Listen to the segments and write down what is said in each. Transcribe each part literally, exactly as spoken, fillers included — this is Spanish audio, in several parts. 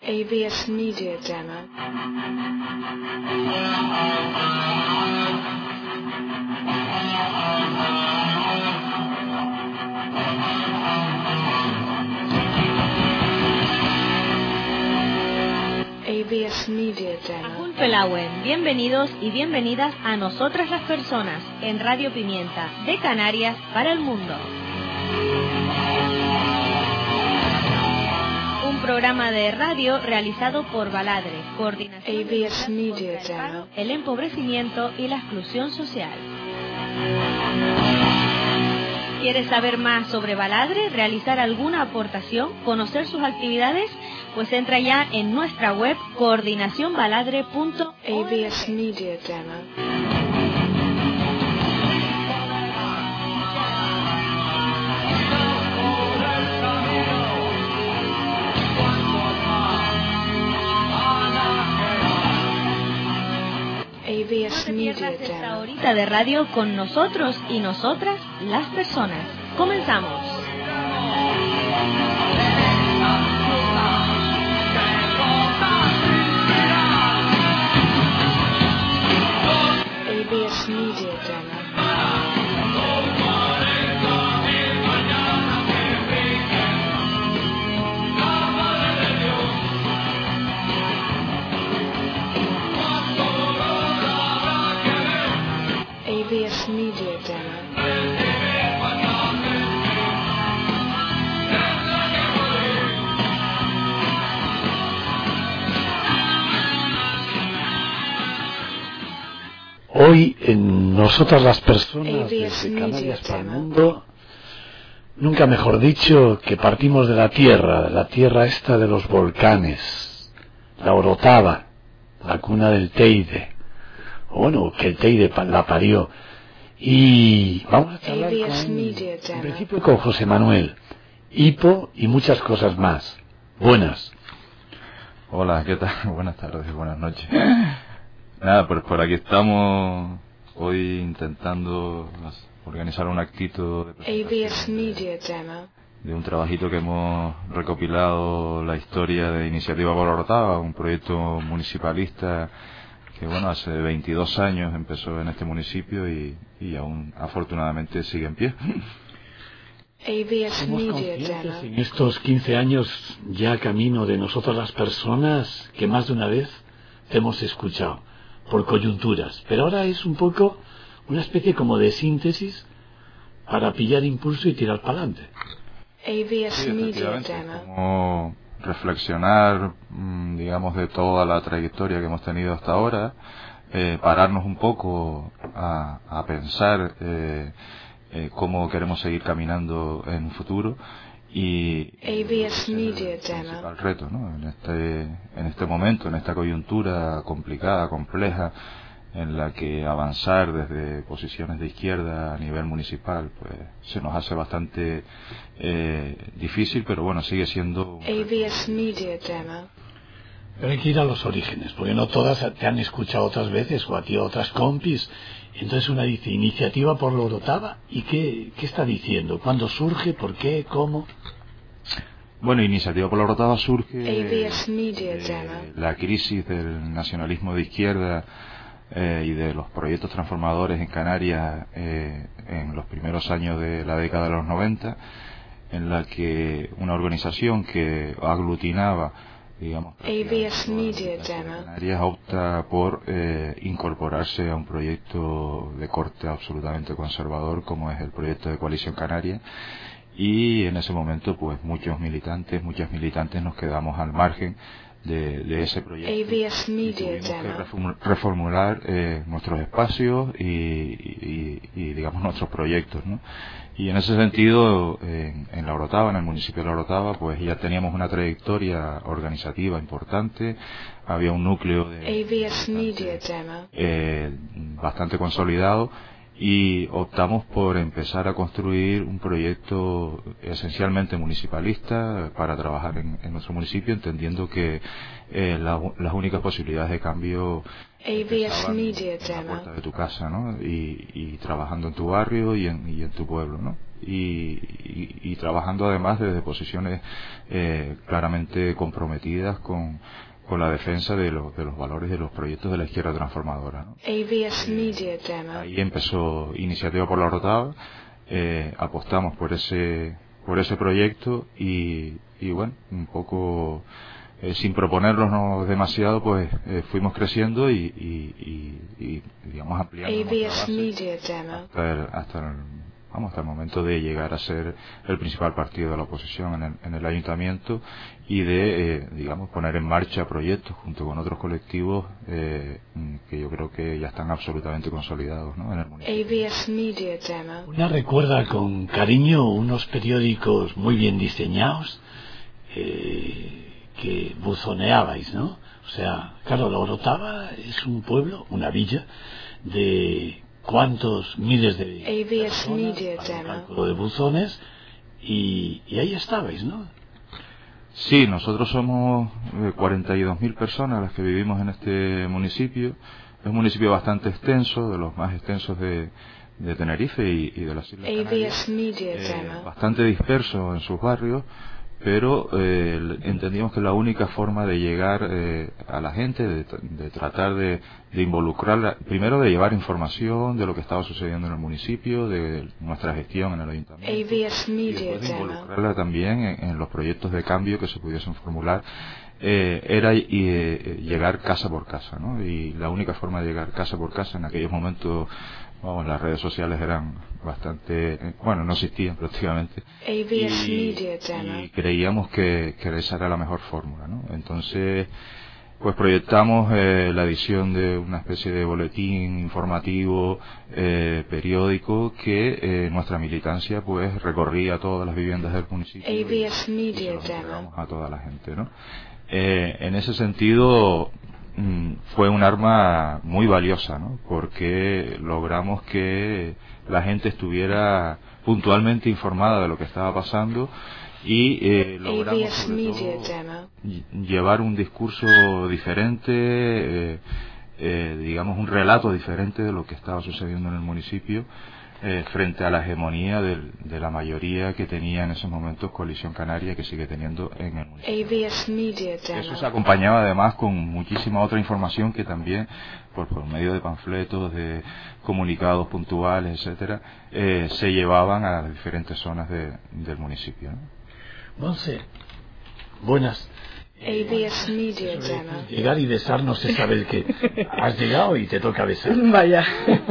A V S Media Demo. A V S Media Demo. Pelauen, bienvenidos y bienvenidas a Nosotras las Personas en Radio Pimienta, de Canarias para el mundo. Un programa de radio realizado por Baladre, Coordinación A V S Media contra Demo. el empobrecimiento y la exclusión social. ¿Quieres saber más sobre Baladre, realizar alguna aportación, conocer sus actividades? Pues entra ya en nuestra web coordinación baladre punto org. A V S Media Demo. A V S No te Media pierdas esta Demo. horita de radio con nosotros y nosotras, las personas. Comenzamos. A V S Media Demo. A V S Media Demo. Hoy en Nosotras las Personas A V S desde Media Canarias para el Demo. mundo, nunca mejor dicho que partimos de la tierra, la tierra esta de los volcanes, la Orotava, la cuna del Teide, o bueno, que el Teide pa- la parió. Y vamos a charlar A V S con, Media en Demo. principio con José Manuel, Hipo y muchas cosas más. Buenas. Hola, ¿qué tal? Buenas tardes, buenas noches. Nada, pues por aquí estamos hoy intentando organizar un actito de A V S presentación Media Demo. de un trabajito que hemos recopilado, la historia de Iniciativa por la Orotava, un proyecto municipalista que bueno, hace veintidós años empezó en este municipio y, y aún afortunadamente sigue en pie. A V S Somos Media conscientes en Demo. estos quince años ya camino de Nosotras las Personas que más de una vez te hemos escuchado por coyunturas, pero ahora es un poco una especie como de síntesis para pillar impulso y tirar para adelante. A V S Sí, Media efectivamente, Demo. como reflexionar, mm, digamos, de toda la trayectoria que hemos tenido hasta ahora, eh, pararnos un poco a, a pensar eh, eh, cómo queremos seguir caminando en un futuro y A V S ese es Media el Demo. principal reto, ¿no? En este, en este momento, en esta coyuntura complicada, compleja, en la que avanzar desde posiciones de izquierda a nivel municipal pues se nos hace bastante eh, difícil, pero bueno, sigue siendo un A V S Media Demo. Pero hay que ir a los orígenes, porque no todas te han escuchado otras veces, o a ti otras compis. Entonces una dice, iniciativa por la Orotava, ¿y qué, qué está diciendo? ¿Cuándo surge? ¿Por qué? ¿Cómo? Bueno, Iniciativa por la Orotava surge A V S Media de Demo. la crisis del nacionalismo de izquierda eh, y de los proyectos transformadores en Canarias eh, en los primeros años de la década de los noventa, en la que una organización que aglutinaba, digamos, A V S Media las Demo. Canarias opta por eh, incorporarse a un proyecto de corte absolutamente conservador como es el proyecto de Coalición Canaria, y en ese momento pues muchos militantes, muchas militantes nos quedamos al margen de, de ese proyecto. A V S Y Media tuvimos que Demo. reformu- reformular eh, nuestros espacios y, y- y, digamos nuestros proyectos, ¿no? Y en ese sentido, en, en La Orotava, en el municipio de La Orotava, pues ya teníamos una trayectoria organizativa importante, había un núcleo de A V S Media bastante, Demo. eh, bastante consolidado, y optamos por empezar a construir un proyecto esencialmente municipalista para trabajar en, en nuestro municipio, entendiendo que eh, la, las únicas posibilidades de cambio A V S Media en la Demo. puerta de tu casa, ¿no? Y, y trabajando en tu barrio y en, y en tu pueblo, ¿no? Y, y, y trabajando además desde posiciones eh, claramente comprometidas con con la defensa de los, de los valores de los proyectos de la izquierda transformadora, ¿no? A V S Media Demo. Ahí empezó Iniciativa por la Orotava, eh, apostamos por ese por ese proyecto y, y bueno, un poco eh, sin proponernos demasiado, pues eh, fuimos creciendo y, y, y, y digamos ampliando A V S nuestra base Media Demo. hasta el, hasta el, vamos, hasta el momento de llegar a ser el principal partido de la oposición en el, en el ayuntamiento y de, eh, digamos, poner en marcha proyectos junto con otros colectivos eh, que yo creo que ya están absolutamente consolidados, ¿no?, en el municipio. A V S Media Demo. Una recuerda con cariño unos periódicos muy bien diseñados eh, que buzoneabais, ¿no? O sea, claro, la Orotava es un pueblo, una villa de cuántos miles de A V S personas, Media para el Demo. cálculo de buzones, y, y ahí estabais, ¿no? Sí, nosotros somos eh, cuarenta y dos mil personas las que vivimos en este municipio. Es un municipio bastante extenso, de los más extensos de, de Tenerife y, y de las Islas A V Canarias. S Media Eh, Demo. bastante disperso en sus barrios, pero eh, entendimos que la única forma de llegar eh, a la gente, de, de tratar de, de involucrarla, primero de llevar información de lo que estaba sucediendo en el municipio, de nuestra gestión en el ayuntamiento, A V S y Media después de Demo. involucrarla también en, en los proyectos de cambio que se pudiesen formular, eh, era y, eh, llegar casa por casa, ¿no? Y la única forma de llegar casa por casa en aquellos momentos, vamos, las redes sociales eran bastante, eh, bueno, no existían prácticamente, A V S Media y, Demo. y creíamos que, que esa era la mejor fórmula, ¿no? Entonces, pues proyectamos eh, la edición de una especie de boletín informativo eh, periódico que eh, nuestra militancia pues recorría todas las viviendas del municipio A V S y, y Media se los Demo. entregamos a toda la gente, ¿no? Eh, en ese sentido mm, fue un arma muy valiosa, ¿no? Porque logramos que la gente estuviera puntualmente informada de lo que estaba pasando y eh, logramos A V S sobre Media todo Demo. ll- llevar un discurso diferente, eh, eh, digamos un relato diferente de lo que estaba sucediendo en el municipio eh, frente a la hegemonía del- de la mayoría que tenía en esos momentos Coalición Canaria, que sigue teniendo en el A municipio. V S Media Eso se Demo. acompañaba además con muchísima otra información que también, por, por medio de panfletos, de comunicados puntuales, etcétera, eh, se llevaban a las diferentes zonas de- del municipio, ¿no? Monse, buenas. A V S Media Eso de Demo. llegar y besar no se sabe el que has llegado y te toca besar. Vaya.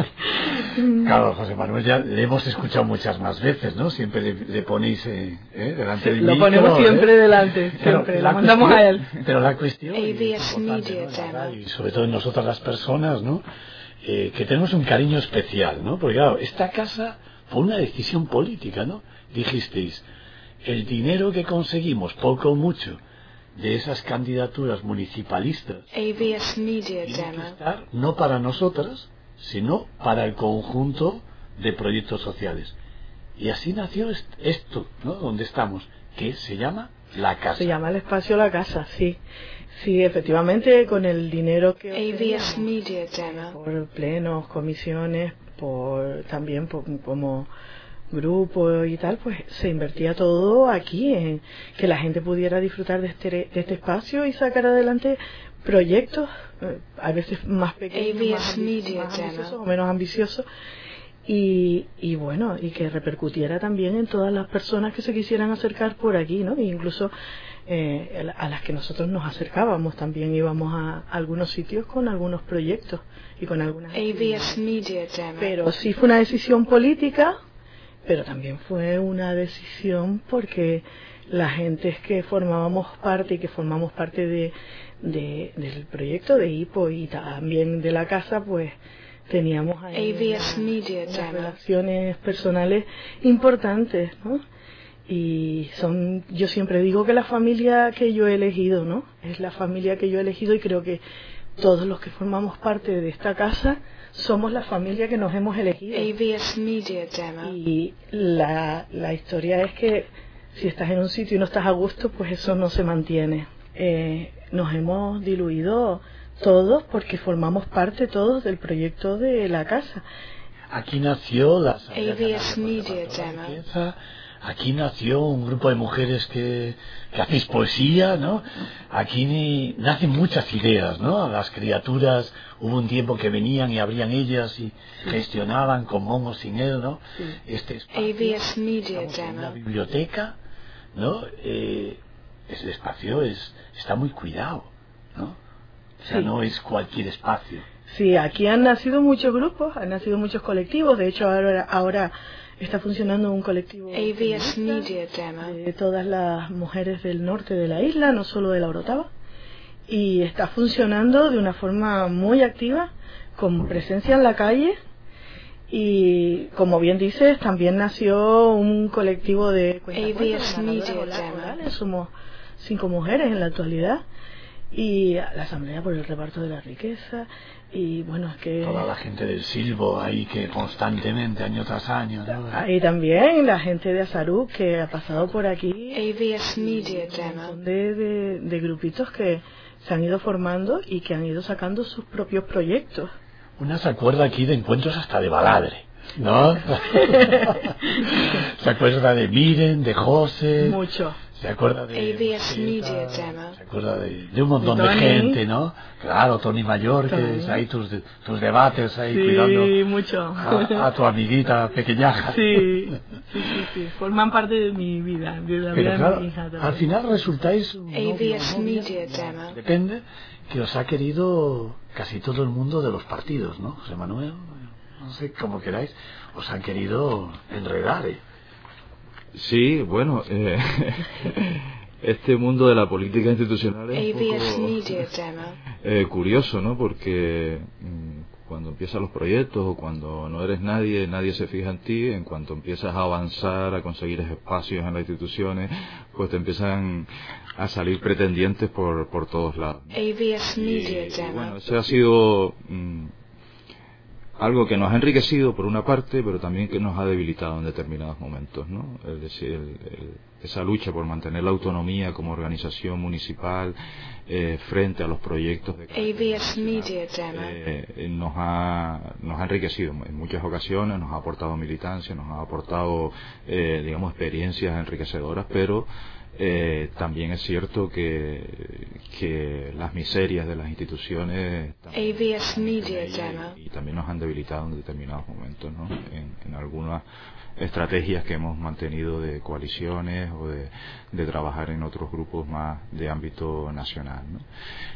Claro, José Manuel ya le hemos escuchado muchas más veces, ¿no? Siempre le, le ponéis eh, eh, delante del Lo micro, ponemos siempre ¿eh? delante, siempre. Pero Lo la mandamos cuestión- a él. Pero la cuestión, A y V es S importante, Media ¿no?, en la Demo. radio, y sobre todo en nosotras las personas, ¿no?, eh, que tenemos un cariño especial, ¿no? Porque claro, esta casa fue una decisión política, ¿no? Dijisteis, el dinero que conseguimos, poco o mucho, de esas candidaturas municipalistas, A V S Media tiene que Demo. estar no para nosotras, sino para el conjunto de proyectos sociales. Y así nació est- esto, ¿no?, donde estamos, que se llama La Casa. Se llama el espacio La Casa, sí. Sí, efectivamente, con el dinero que A V S obteníamos Media Demo. por plenos, comisiones, por también por- como grupo y tal, pues se invertía todo aquí en que la gente pudiera disfrutar de este, de este espacio y sacar adelante proyectos, eh, a veces más pequeños, A V S más, ambi- Media más Demo. ambiciosos o menos ambiciosos, y, y bueno, y que repercutiera también en todas las personas que se quisieran acercar por aquí, ¿no? E incluso eh, a las que nosotros nos acercábamos, también íbamos a algunos sitios con algunos proyectos y con algunas A V S Media Demo. pero sí fue una decisión política, pero también fue una decisión porque la gente que formábamos parte y que formamos parte de, de- del proyecto de I P O y también de la casa, pues teníamos ahí A V S una- Media unas Demo. relaciones personales importantes, ¿no? Y son, yo siempre digo que la familia que yo he elegido, ¿no? Es la familia que yo he elegido y creo que todos los que formamos parte de esta casa somos la familia que nos hemos elegido. A V S Media Demo. Y la, la historia es que si estás en un sitio y no estás a gusto, pues eso no se mantiene. Eh, nos hemos diluido todos porque formamos parte todos del proyecto de la casa. Aquí nació la A V S Media Demo. Aquí nació un grupo de mujeres que, que hacéis poesía, ¿no? Aquí ni, nacen muchas ideas, ¿no? Las criaturas, hubo un tiempo que venían y abrían ellas y gestionaban con Mon o sin él, ¿no? Sí. Este A V S Media estamos en una Demo. biblioteca, ¿no? Eh, ese espacio es, está muy cuidado, ¿no? O sea, Sí. no es cualquier espacio. Sí, aquí han nacido muchos grupos, han nacido muchos colectivos. De hecho, ahora, ahora está funcionando un colectivo A V S feminista Media Demo. de todas las mujeres del norte de la isla, no solo de la Orotava, y está funcionando de una forma muy activa, con presencia en la calle. Y como bien dices, también nació un colectivo de cuentacuentos, A V S de narradoras Media orales. Demo. orales. Somos cinco mujeres en la actualidad, y la Asamblea por el Reparto de la Riqueza. Y bueno, es que Toda la gente del Silbo ahí que constantemente, año tras año, ¿no? ahí también la gente de Azarú que ha pasado por aquí, A V S Media un Demo. montón de, de, de grupitos que se han ido formando y que han ido sacando sus propios proyectos. Una se acuerda aquí de encuentros hasta de baladre, ¿no? Se acuerda de Miren, de José, Mucho. se acuerda de A V S Mosqueta, Media Demo. se acuerda de, de un montón De de Tony. gente, ¿no? Claro, Tony Mayor, que Tony. es ahí tus, tus debates ahí Sí, cuidando mucho. a, a tu amiguita pequeñaja. Sí, sí, sí, sí. Forman parte de mi vida, de la Pero vida claro, de mi hija también. al final resultáis un A V novio, S novia, Media Demo. depende, que os ha querido casi todo el mundo de los partidos, ¿no? José Manuel, no sé, como queráis, os han querido enredar, ¿eh? Sí, bueno, eh, este mundo de la política institucional A es un V S poco Media Demo. eh, curioso, ¿no? Porque mm, cuando empiezan los proyectos o cuando no eres nadie, nadie se fija en ti. En cuanto empiezas a avanzar, a conseguir espacios en las instituciones, pues te empiezan a salir pretendientes por, por todos lados, ¿no? A V S Media Y, Demo. bueno, eso ha sido mm, algo que nos ha enriquecido por una parte, pero también que nos ha debilitado en determinados momentos, ¿no? Es decir, el, el, esa lucha por mantener la autonomía como organización municipal eh, frente a los proyectos de A V S Media Demo. eh, nos ha nos ha enriquecido en muchas ocasiones, nos ha aportado militancia, nos ha aportado eh, digamos experiencias enriquecedoras, pero Eh, también es cierto que, que las miserias de las instituciones A V S Media y, Demo. y también nos han debilitado en determinados momentos, ¿no? En, en algunas estrategias que hemos mantenido de coaliciones o de, de trabajar en otros grupos más de ámbito nacional, ¿no?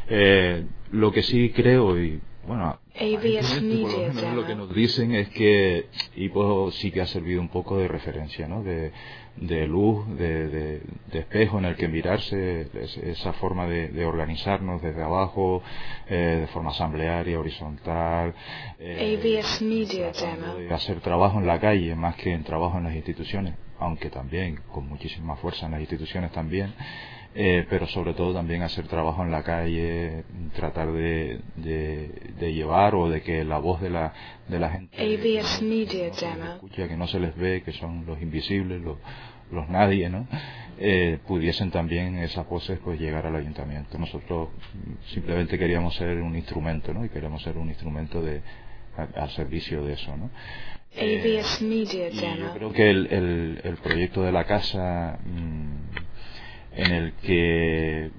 Eh, lo que sí creo, y bueno, A V S por lo Media menos lo que Demo. nos dicen es que Ipo sí que ha servido un poco de referencia, ¿no? De, de luz, de, de, de espejo en el que mirarse, es, esa forma de, de organizarnos desde abajo, eh, de forma asamblearia, horizontal, eh, A V S Media tratando Demo. de hacer trabajo en la calle más que en trabajo en las instituciones, aunque también con muchísima fuerza en las instituciones también. Eh, pero sobre todo también hacer trabajo en la calle, tratar de, de, de llevar o de que la voz de la, de la gente A V S que no- Media que no se les Demo. escucha, que no se les ve, que son los invisibles, los, los nadie, ¿no? Eh, pudiesen también esas voces pues llegar al ayuntamiento. Nosotros mm, simplemente queríamos ser un instrumento, ¿no? Y queremos ser un instrumento de a- al servicio de eso, ¿no? A V S Media Y yo Demo. creo que el, el, el proyecto de la casa mm, en el que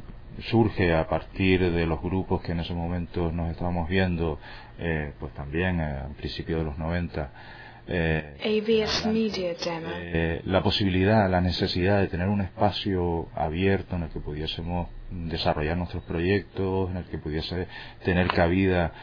surge a partir de los grupos que en ese momento nos estábamos viendo, eh, pues también eh, al principio de los noventa, eh, A V S Media Demo. eh, la posibilidad, la necesidad de tener un espacio abierto en el que pudiésemos desarrollar nuestros proyectos, en el que pudiese tener cabida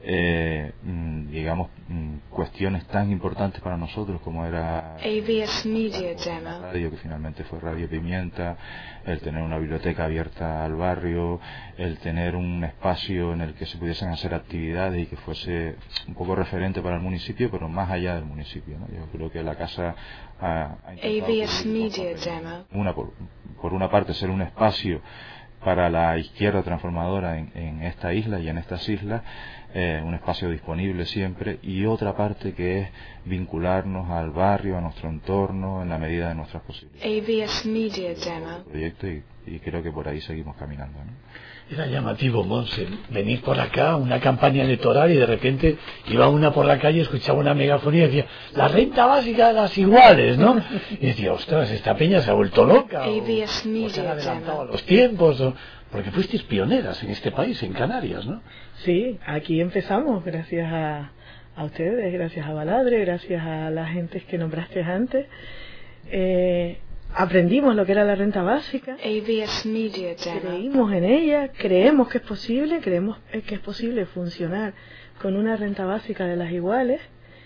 eh, digamos cuestiones tan importantes para nosotros como era A V S Media la Demo. radio, que finalmente fue Radio Pimienta, el tener una biblioteca abierta al barrio, el tener un espacio en el que se pudiesen hacer actividades y que fuese un poco referente para el municipio, pero más allá del municipio, ¿no? Yo creo que la casa ha, ha intentado A V S cumplir Media dos papeles. Demo. Una por, por una parte ser un espacio para la izquierda transformadora en, en esta isla y en estas islas, eh, un espacio disponible siempre, y otra parte que es vincularnos al barrio, a nuestro entorno, en la medida de nuestras posibilidades. A V S Media Demo. Proyecto y, y creo que por ahí seguimos caminando, ¿no? Era llamativo, Monse, venir por acá, una campaña electoral, y de repente iba una por la calle, escuchaba una megafonía y decía, la renta básica de las iguales, ¿no? Y decía, ostras, esta peña se ha vuelto loca, o, o se han adelantado a los tiempos, o, porque fuisteis pioneras en este país, en Canarias, ¿no? Sí, aquí empezamos, gracias a, a ustedes, gracias a Baladre, gracias a las gentes que nombraste antes. Eh, aprendimos lo que era la renta básica, A V S Media Demo. creímos en ella, creemos que es posible, creemos que es posible funcionar con una renta básica de las iguales,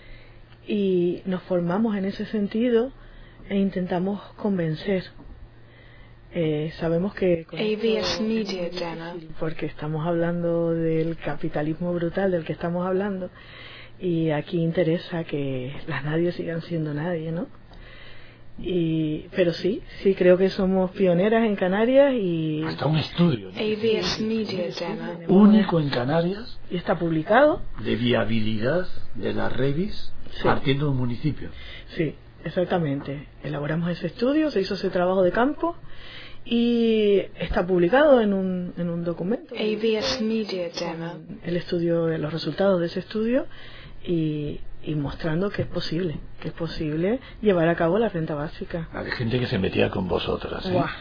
y nos formamos en ese sentido e intentamos convencer. Eh, sabemos que con A V S esto es Media muy Demo. difícil, porque estamos hablando del capitalismo brutal del que estamos hablando, y aquí interesa que las nadie sigan siendo nadie, ¿no? Y, pero sí, sí creo que somos pioneras en Canarias, y Hasta un estudio, ¿no? A V S Media Demo. único en Canarias, y está publicado. de viabilidad de las revis, Sí. partiendo de un municipio. Sí, exactamente. Elaboramos ese estudio, se hizo ese trabajo de campo y está publicado en un, en un documento. A V S Media Demo. El estudio, de los resultados de ese estudio, y, y mostrando que es posible, que es posible llevar a cabo la renta básica. Hay gente que se metía con vosotras, ¿eh? Guau.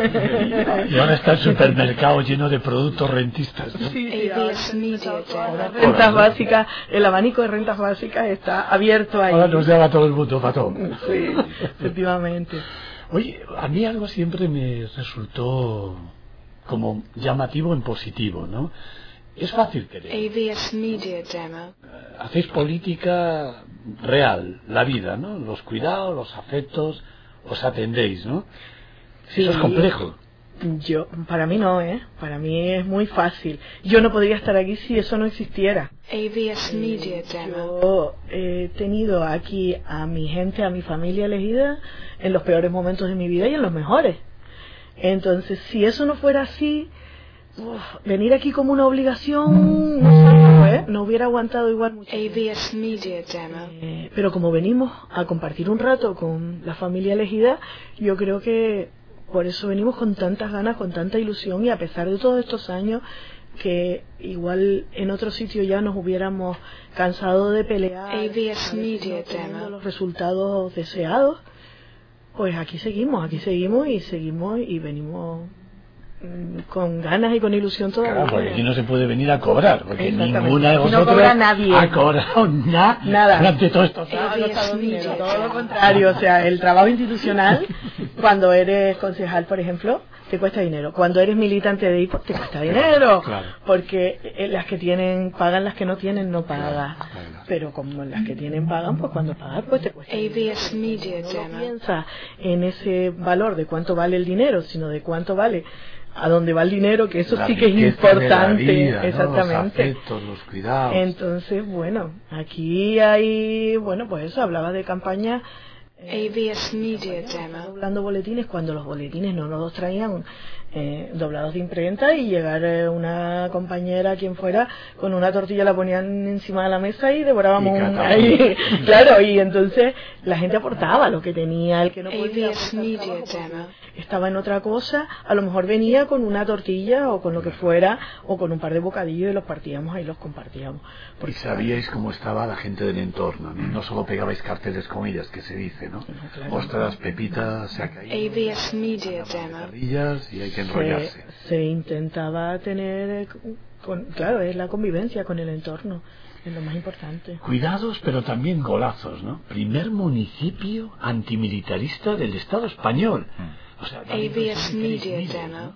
Y ahora está el supermercado lleno de productos rentistas, ¿no? Sí, sí, A V ahora S Media las Demo. rentas básicas, el abanico de rentas básicas está abierto ahí. Ahora nos llama todo el mundo, Pato. Sí, efectivamente. Oye, a mí algo siempre me resultó como llamativo en positivo, ¿no? Es fácil querer. A V S Media Demo. Hacéis política real, la vida, ¿no? Los cuidados, los afectos, os atendéis, ¿no? Sí. Eso es complejo. Yo, para mí no, ¿eh? Para mí es muy fácil. Yo no podría estar aquí si eso no existiera. A V S Media Demo. Yo he tenido aquí a mi gente, a mi familia elegida en los peores momentos de mi vida y en los mejores. Entonces, si eso no fuera así, uf, venir aquí como una obligación, no sé, no, ¿eh? No hubiera aguantado igual mucho. A V S Media Demo. Eh, pero como venimos a compartir un rato con la familia elegida, yo creo que por eso venimos con tantas ganas, con tanta ilusión, y a pesar de todos estos años que igual en otro sitio ya nos hubiéramos cansado de pelear, A V S a veces Media no teniendo Demo. los resultados deseados, pues aquí seguimos, aquí seguimos y seguimos y venimos mm, con ganas y con ilusión todavía. Claro, porque aquí no se puede venir a cobrar, porque Exactamente. ninguna de Aquí no vosotros cobra nadie. ha cobrado na- Nada. durante todos estos No, años. no está dando dinero, todo lo contrario. O sea, el trabajo institucional, cuando eres concejal, por ejemplo, te cuesta dinero. Cuando eres militante de I P O, te cuesta dinero. Claro. Porque eh, las que tienen pagan, las que no tienen no pagan. Claro. Pero como las que tienen pagan, pues cuando pagan, pues te cuesta A dinero. V S Media No Demo. piensa en ese valor de cuánto vale el dinero, sino de cuánto vale a dónde va el dinero, que eso La sí que es riqueza de la importante. vida, ¿no? Exactamente. Los afectos, los cuidados. Entonces, bueno, aquí hay, bueno, pues eso, hablaba de campaña. A V S Media Demo. Doblando boletines cuando los boletines no nos los traían eh, doblados de imprenta, y llegar eh, una compañera, quien fuera, con una tortilla la ponían encima de la mesa y devorábamos Y un... catamos. ahí, claro, y entonces la gente aportaba lo que tenía, el que no A podía V S aportar Media trabajo porque Demo. estaba en otra cosa, a lo mejor venía con una tortilla o con lo que fuera, o con un par de bocadillos, y los partíamos ahí, los compartíamos. Y sabíais cómo estaba la gente del entorno, ¿no? No solo pegabais carteles con ellas, que se dice, ¿no? claro. Ostras, Pepita se ha caído. A V S Media Las Demo. carrillas y hay que enrollarse. Se, se intentaba tener, eh, con, claro, es la convivencia con el entorno, es lo más importante. Cuidados, pero también golazos, ¿no? Primer municipio antimilitarista del Estado español. O sea, A V S Media Demo.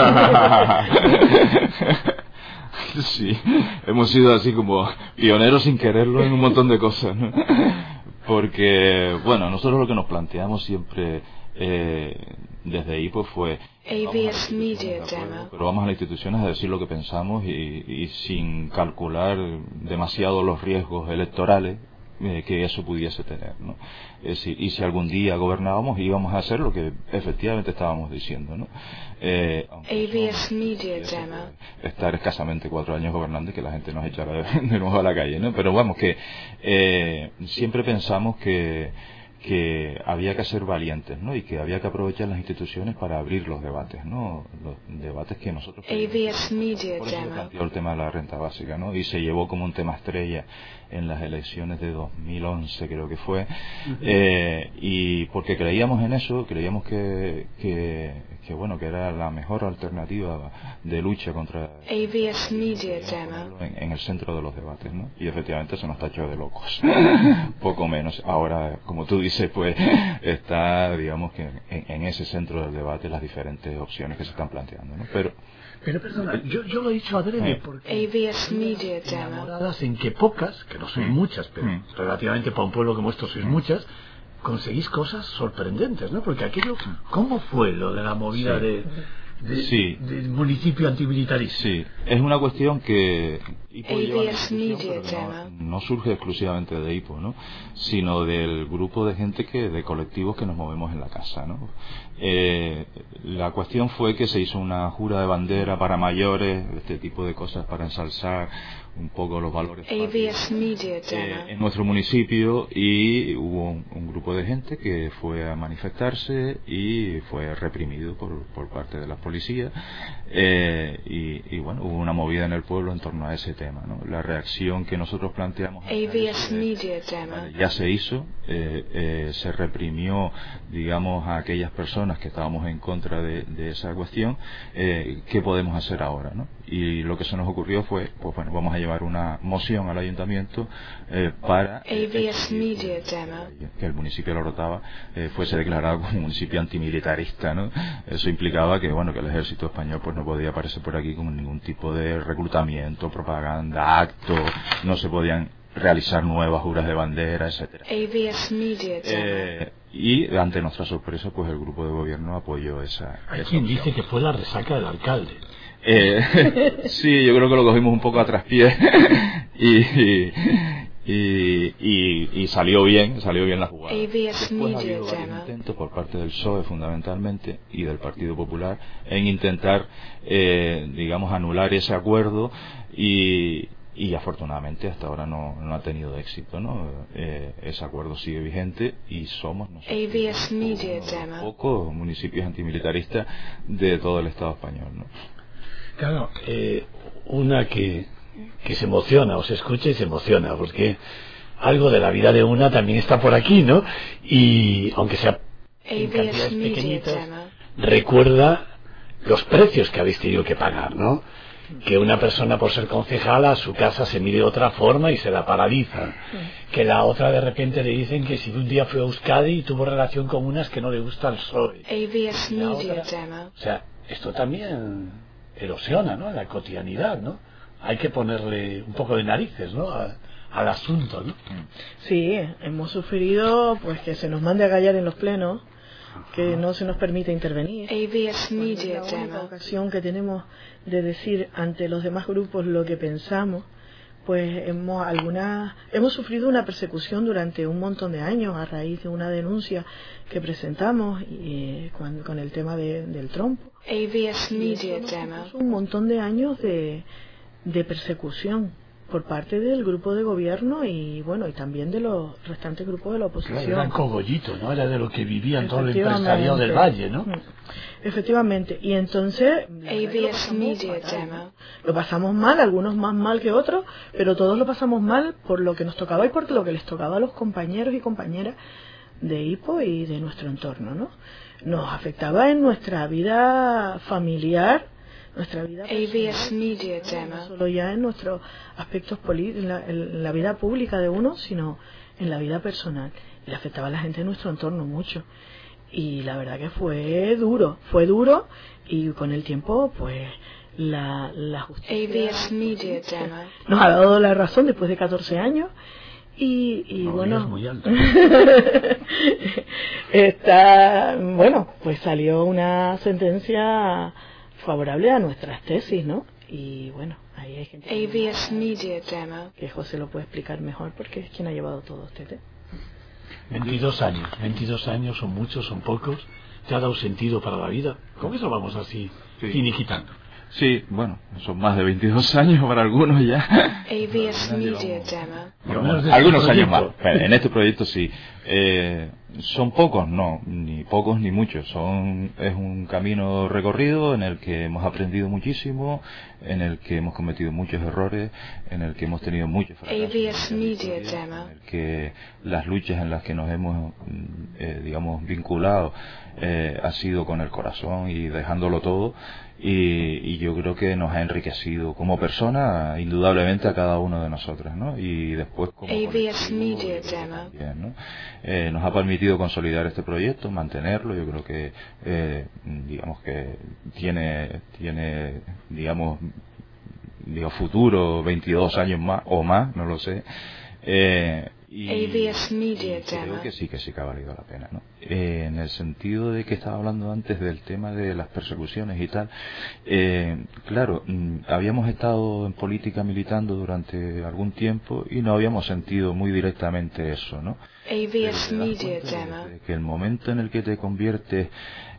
Sí, hemos sido así como pioneros sin quererlo en un montón de cosas, ¿no? Porque, bueno, nosotros lo que nos planteamos siempre eh, desde I P O fue... A V S Media Demo. Pero vamos a las instituciones a decir lo que pensamos y, y sin calcular demasiado los riesgos electorales, eh, que eso pudiese tener, ¿no? Es decir, y si algún día gobernábamos íbamos a hacer lo que efectivamente estábamos diciendo, ¿no? Eh, A V S Media Demo. Estar escasamente cuatro años gobernando y que la gente nos echara de, de nuevo a la calle, ¿no? Pero vamos, que eh, siempre pensamos que que había que ser valientes, ¿no? Y que había que aprovechar las instituciones para abrir los debates, ¿no? Los debates que nosotros... A V S Media Por eso se Demo. planteó el tema de la renta básica, ¿no? Y se llevó como un tema estrella en las elecciones de dos mil once, creo que fue. Uh-huh. eh, y porque creíamos en eso, creíamos que, que, que, bueno, que era la mejor alternativa de lucha contra... A V S Media Demo. En, en el centro de los debates, ¿no? Y efectivamente se nos tachó de locos. Poco menos. Ahora, como tú dices, pues está, digamos que en, en ese centro del debate las diferentes opciones que se están planteando, ¿no? Pero Pero perdona, yo, yo lo he dicho adrede eh. porque A V S Media Demo. enamoradas en que pocas, que no sois muchas, pero Mm. relativamente para un pueblo como esto sois muchas, conseguís cosas sorprendentes, ¿no? Porque aquello, ¿cómo fue lo de la movida Sí. de, de, Sí. del municipio antimilitarista? Sí, es una cuestión que Hipo A V lleva la S discusión, Media pero que no, Demo. no surge exclusivamente de Hipo, ¿no? Sino del grupo de gente que, de colectivos que nos movemos en la casa, ¿no? Eh, la cuestión fue que se hizo una jura de bandera para mayores, este tipo de cosas para ensalzar un poco los valores A V S Media eh, Demo. en nuestro municipio, y hubo un, un grupo de gente que fue a manifestarse y fue reprimido por, por parte de la policía, eh, y, y bueno, hubo una movida en el pueblo en torno a ese tema, ¿no? La reacción que nosotros planteamos A V S eh, Media Demo. vale, ya se hizo, eh, eh, se reprimió, digamos, a aquellas personas que estábamos en contra de, de esa cuestión. eh, ¿qué podemos hacer ahora, no? Y lo que se nos ocurrió fue, pues bueno, vamos a llevar una moción al ayuntamiento eh, para A V S Media Demo. que el municipio de La Orotava eh, fuese declarado como un municipio antimilitarista, ¿no? Eso implicaba que, bueno, que el ejército español pues no podía aparecer por aquí con ningún tipo de reclutamiento, propaganda, acto, no se podían realizar nuevas juras de bandera, etcétera. A V S Media Demo. Eh, y ante nuestra sorpresa, pues el grupo de gobierno apoyó esa. Hay esa quien opción. dice que fue la resaca del alcalde. Eh, sí, yo creo que lo cogimos un poco a traspié y, y, y, y, y salió bien, salió bien la jugada. A V S Después ha Media habido varios Demo. intentos por parte del P S O E fundamentalmente y del Partido Popular en intentar, eh, digamos, anular ese acuerdo, y, y afortunadamente hasta ahora no, no ha tenido éxito, ¿no? Eh, ese acuerdo sigue vigente y somos nosotros A V S Media uno de los Demo. pocos municipios antimilitaristas de todo el Estado español, ¿no? Claro, eh, una que, que se emociona, o se escucha y se emociona, porque algo de la vida de una también está por aquí, ¿no? Y aunque sea en A V S cantidades Media pequeñitas, Demo. recuerda los precios que habéis tenido que pagar, ¿no? Que una persona por ser concejala, su casa se mide de otra forma y se la paraliza. Que la otra de repente le dicen que si un día fue a Euskadi y tuvo relación con unas que no le gusta el P S O E. A V S La Media otra- Demo. O sea, esto también erosiona, ¿no? La cotidianidad, ¿no? Hay que ponerle un poco de narices, ¿no? A- al asunto, ¿no? Sí, hemos sufrido pues que se nos mande a callar en los plenos, que no se nos permite intervenir. A V S Cuando es Media la única Demo. ocasión que tenemos de decir ante los demás grupos lo que pensamos, pues hemos algunas hemos sufrido una persecución durante un montón de años a raíz de una denuncia que presentamos y, eh, con, con el tema de- del trompo. A V S Y Media eso nos Demo. supuso un montón de años de, de persecución por parte del grupo de gobierno y bueno y también de los restantes grupos de la oposición. Claro, eran cogollitos, ¿no? Era de lo que vivían todo el Efectivamente. empresariado del Valle, ¿no? Mm. Efectivamente. Y entonces la A verdad que V lo S pasamos Media fatal, Demo. ¿no? Lo pasamos mal, algunos más mal que otros, pero todos lo pasamos mal por lo que nos tocaba y por lo que les tocaba a los compañeros y compañeras de Hipo y de nuestro entorno, ¿no? Nos afectaba en nuestra vida familiar, nuestra vida A V S personal, Media no Demo. solo ya en nuestros aspectos políticos, en la, en la vida pública de uno, sino en la vida personal. Y le afectaba a la gente de nuestro entorno mucho. Y la verdad que fue duro, fue duro y con el tiempo, pues, la, la A V justicia S Media Demo. nos ha dado la razón después de catorce años. Y, y No, bueno, es muy alto. está, bueno, pues salió una sentencia favorable a nuestras tesis, ¿no? Y bueno, ahí ahí hay gente A V S Media Demo. que José lo puede explicar mejor porque es quien ha llevado todo este tema. veintidós años, veintidós años, son muchos, son pocos. ¿Te ha dado sentido para la vida? Con eso vamos así, Sí. finiquitando. Sí, bueno, son más de veintidós años para algunos ya. A V S Media Demo. Por lo menos de este Algunos años más. proyecto. Pero en este proyecto sí. Eh, son pocos, no, ni pocos ni muchos. Son es un camino recorrido en el que hemos aprendido muchísimo, en el que hemos cometido muchos errores, en el que hemos tenido muchos fracasos, A V S Media Demo. en el que las luchas en las que nos hemos, eh, digamos, vinculado eh, ha sido con el corazón y dejándolo todo. Y, y yo creo que nos ha enriquecido como persona, indudablemente, a cada uno de nosotros, ¿no? Y después como A V S colectivo, Media yo creo que Demo. también, ¿no? Eh, nos ha permitido consolidar este proyecto, mantenerlo. Yo creo que, eh, digamos que tiene, tiene, digamos, digo, futuro, veintidós años más o más, no lo sé. Eh, y, A V S Media y creo Demo. que sí, que sí que ha valido la pena, ¿no? Eh, en el sentido de que estaba hablando antes del tema de las persecuciones y tal, eh, claro, mm, habíamos estado en política militando durante algún tiempo y no habíamos sentido muy directamente eso, ¿no? A V S Te das Media cuenta Demo. de que el momento en el que te conviertes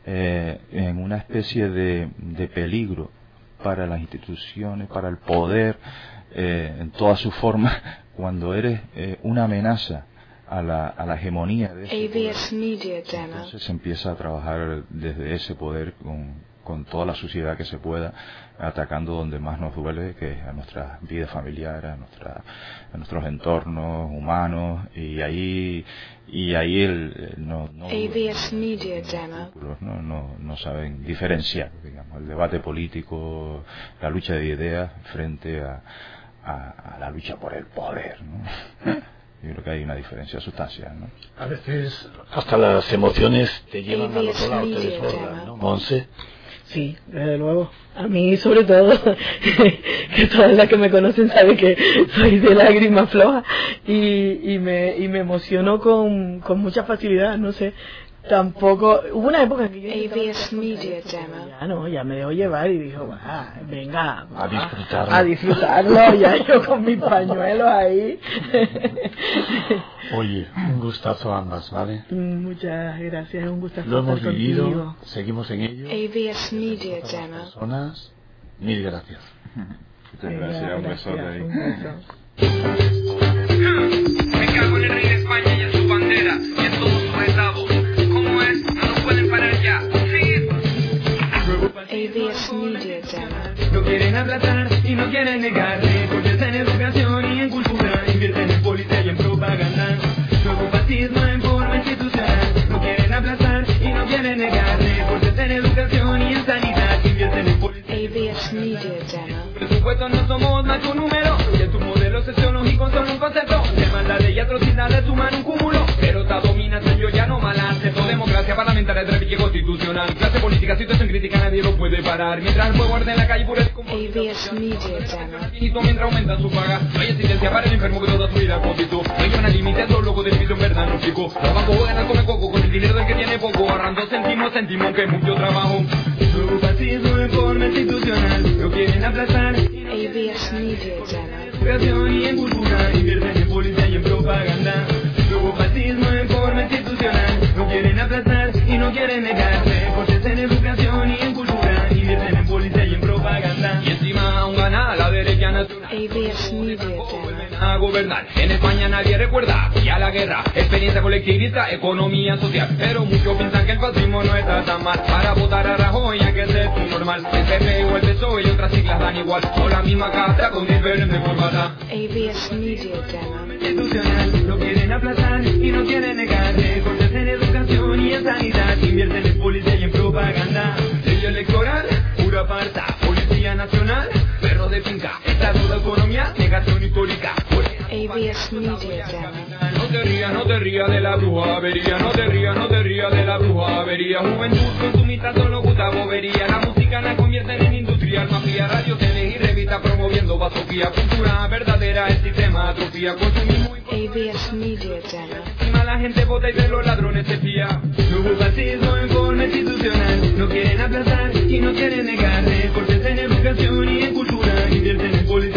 eh, en una especie de, de peligro para las instituciones, para el poder, eh, en todas sus formas, cuando eres eh, una amenaza a la, a la hegemonía de ese A V poder, S Media Demo. entonces se empieza a trabajar desde ese poder con, con toda la suciedad que se pueda, atacando donde más nos duele, que es a nuestras vidas familiares, a, nuestra, a nuestros entornos humanos, y ahí y ahí el, el no, no, A V S Media Demo. no, no, no saben diferenciar, digamos, el debate político, la lucha de ideas frente a, a, a la lucha por el poder, ¿no? Yo creo que hay una diferencia sustancial, ¿no? A veces hasta las emociones te llevan A al V otro S lado, te Media desbordan, Demo. ¿no? Monse. Sí, desde luego. A mí, sobre todo, que todas las que me conocen saben que soy de lágrimas flojas y, y, me, y me emociono con, con mucha facilidad, no sé. Tampoco, hubo una época en que yo A V S Media Demo. ya no, ya me dejó llevar y dijo, "Ah, venga, A disfrutarlo. a disfrutarlo", ya yo con mis pañuelos ahí. Oye, un gustazo ambas, ¿vale? Muchas gracias, es un gustazo Lo hemos estar vivido, contigo. seguimos en ello. A V S Media Las Demo. personas, mil gracias. Muchas gracias, un besote ahí. Un beso. Me cago en el rey de España y en su bandera y en todos sus estados. ¿Cómo es? No nos pueden parar ya. Seguid. A V S Media Demo. No quieren aplatar y no quieren negar. Recortes en educación y en cultura. Invierten en policía y en propaganda. Nuevo fascismo en forma institucional. No quieren aplatar y no quieren negar. Recortes en educación y en sanidad. Invierten en policía. A V S Media Demo. Presupuestos no somos más que un número. Y en tu modelo sociológico son un concepto. De maldades y atrocidades suman un cúmulo. Pero esta dominación yo ya no mala acepto. Democracia parlamentaria, trapiche constitucional. Clase política, situación crítica, nadie lo puede parar. Mientras el fuego arde en la calle por el como A V S Media Demo. infinito mientras aumenta su paga. No hay existencia para el enfermo que toda su vida cotizó. No hay una límite, todo loco del piso en verdad no chico. Los bancos juegan al come coco con el dinero del que tiene poco. Ahorrando céntimos, céntimos que es mucho trabajo. Nuevo fascismo en forma institucional. No quieren aplastar. A V S Media Demo. Educación y en cultura, invierten en policía y en propaganda. Nuevo fascismo en forma institucional. No quieren aplastar y no quieren negar. Recortes en educación y en cultura, invierten en policía y en propaganda. Y encima aún gana la derecha nacional. A V S Media Demo. A gobernar, en España nadie recuerda y a la guerra, experiencia colectivista, economía social. Pero muchos piensan que el fascismo no está tan mal. Para votar a Rajoy hay que ser tú normal. El P P o el P S O E y otras siglas dan igual. O la misma carta con diferente corbata. A V S Media Demo. Institucional, no quieren aplastar y no quieren negar. Recortes en educación y en sanidad. Invierten en policía y en propaganda. Ley electoral, pura farsa. Policía nacional, perro de finca. Estado de autonomía, negación histórica. A V S Media Demo. No te rías, no te rías de la bruja avería. No te rías, no te rías de la bruja avería. Juventud consumista solo gusta bobería. La música la convierten en industrial. Mafia, radio, tele y revista promoviendo basofía. Cultura verdadera, el sistema atrofía. Consumismo y A V S Media Demo. encima la gente vota y de los ladrones se fía. Nuevo fascismo en forma institucional. No quieren aplastar y no quieren negar. Recortes en educación y en cultura. Invierten en policía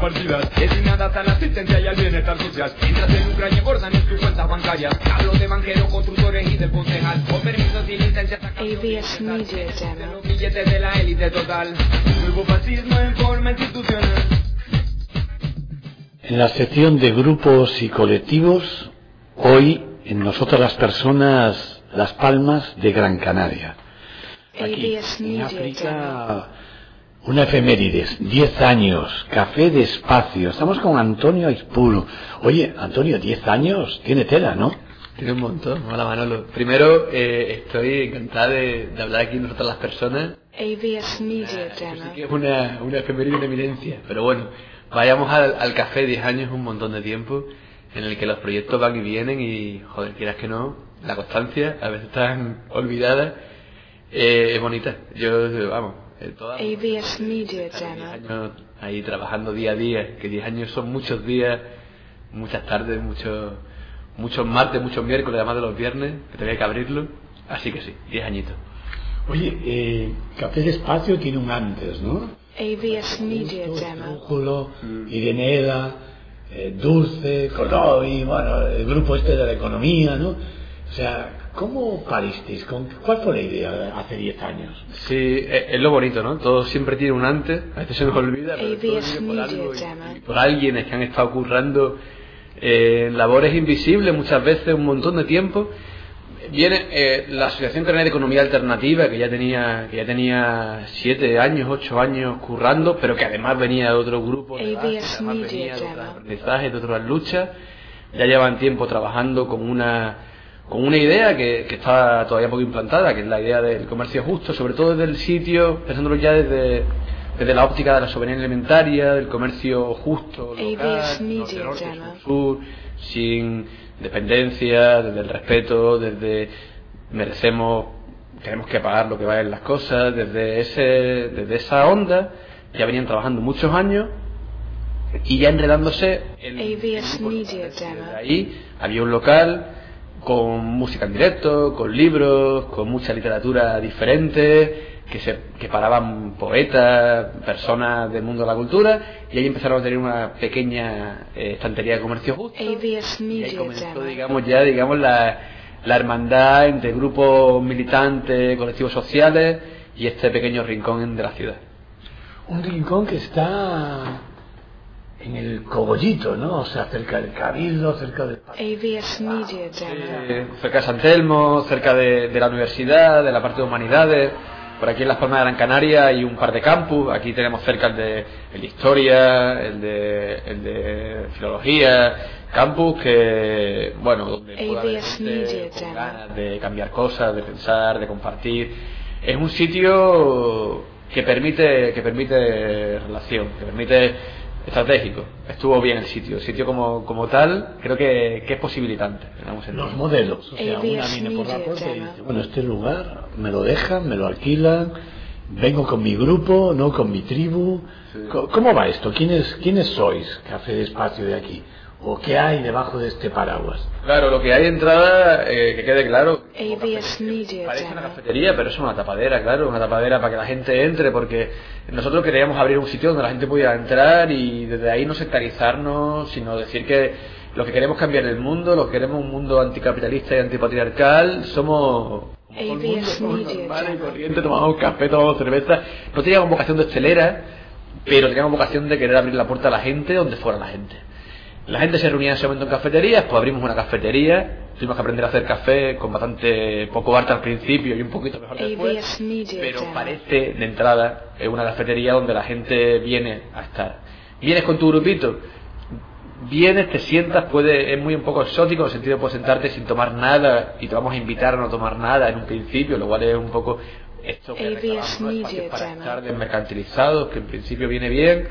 compartidas, destinadas a la asistencia y al bienestar social. Mientras se lucran y engordan en sus cuentas bancarias. Hablo de banqueros, constructores y del concejal, con permisos y licencias a A V S Media de Demo. los billetes de la élite total. Nuevo fascismo en forma institucional. En la sección de grupos y colectivos, hoy en Nosotras las Personas, Las Palmas de Gran Canaria. Aquí, en África, una efemérides, diez años, Café de Espacio. Estamos con Antonio Aizpuru. Oye, Antonio, diez años, tiene tela, ¿no? Tiene un montón. Hola, Manolo. Primero, eh, estoy encantada de, de hablar aquí Nosotras las Personas. A V S Media Eso sí Demo. que es una, una efeméride de eminencia. Pero bueno, vayamos al, al café. diez años es un montón de tiempo en el que los proyectos van y vienen y, joder, quieras que no, la constancia, a veces tan olvidada, eh, es bonita. Yo, vamos, eh, todas A V S Media diez Demo. años ahí trabajando día a día, que diez años son muchos días, muchas tardes, muchos muchos martes, muchos miércoles, además de los viernes, que tenía que abrirlo. Así que sí, diez añitos. Oye, eh, Café de Espacio tiene un antes, ¿no? A V S Media Demo. Rújulo, Ireneda, eh, Dulce, Cordovi, bueno, el grupo este de la economía, ¿no? O sea, ¿cómo paristeis? ¿Con, ¿Cuál fue la idea hace diez años? Sí, es, es lo bonito, ¿no? Todo siempre tiene un antes, a veces se nos olvida, pero todo A V S viene por Media algo y- Demo. y por alguien que han estado currando eh, en labores invisibles muchas veces un montón de tiempo. Viene eh, la Asociación Canaria de Economía Alternativa, que ya tenía que ya tenía siete años, ocho años currando, pero que además venía de otro grupo, de base, que A V S además Media venía de otros Demo. aprendizajes, de otras luchas. Ya llevan tiempo trabajando con una con una idea que, que está todavía poco implantada, que es la idea del comercio justo, sobre todo desde el sitio, pensándolo ya desde, desde la óptica de la soberanía alimentaria, del comercio justo, A V S local, Media norte, norte, Demo. sur, sur, sin dependencia, desde el respeto, desde merecemos, tenemos que pagar lo que valen las cosas, desde ese, desde esa onda ya venían trabajando muchos años y ya enredándose en, A V S en grupos Media locales. Demo. Desde ahí había un local con música en directo, con libros, con mucha literatura diferente, que se que paraban poetas, personas del mundo de la cultura, y ahí empezaron a tener una pequeña eh, estantería de comercio justo. A V S Y ahí Media comenzó, Demo. digamos, ya, digamos, la, la hermandad entre grupos militantes, colectivos sociales y este pequeño rincón de la ciudad. Un rincón que está en el Cogollito, ¿no? O sea, cerca del Cabildo, cerca del... A V S Media Demo. Eh, cerca de San Telmo, cerca de, de la universidad, de la parte de humanidades. Por aquí en Las Palmas de Gran Canaria hay un par de campus. Aquí tenemos cerca el de, el de Historia, el de, el de Filología, campus que, bueno, donde puede haber A V S gente Media con Demo. ganas de cambiar cosas, de pensar, de compartir. Es un sitio que permite, que permite relación, que permite estratégico. Estuvo bien el sitio. El sitio como, como tal creo que, que es posibilitante. en algún sentido. Los modelos, o sea, A V una S viene por la Media puerta y Demo. dice, bueno, este lugar me lo dejan, me lo alquilan, vengo con mi grupo, no con mi tribu. Sí. Co- ¿Cómo va esto? ¿Quiénes, ¿Quiénes sois, Café de Espacio de aquí? ¿O qué hay debajo de este paraguas? Claro, lo que hay de entrada, eh, que quede claro, A V S Media parece una Demo. cafetería, pero es una tapadera, claro, una tapadera para que la gente entre, porque nosotros queríamos abrir un sitio donde la gente pudiera entrar y desde ahí no sectarizarnos, sino decir que lo que queremos cambiar el mundo, lo que queremos un mundo anticapitalista y antipatriarcal, somos como todo el mundo, A V S somos Media normales y Demo. corrientes, tomamos café, tomamos cerveza, no teníamos vocación de hostelera, pero teníamos vocación de querer abrir la puerta a la gente donde fuera la gente. La gente se reunía en ese momento en cafeterías, pues abrimos una cafetería, tuvimos que aprender a hacer café con bastante poco arte al principio y un poquito mejor A V después, S Media pero Demo. parece de entrada es una cafetería donde la gente viene a estar. Vienes con tu grupito, vienes, te sientas, puede, es muy un poco exótico en el sentido de puedes sentarte sin tomar nada y te vamos a invitar a no tomar nada en un principio, lo cual es un poco esto que A V S reclamamos, ¿no? Espacios Media para Demo. estar desmercantilizados, que en principio viene bien.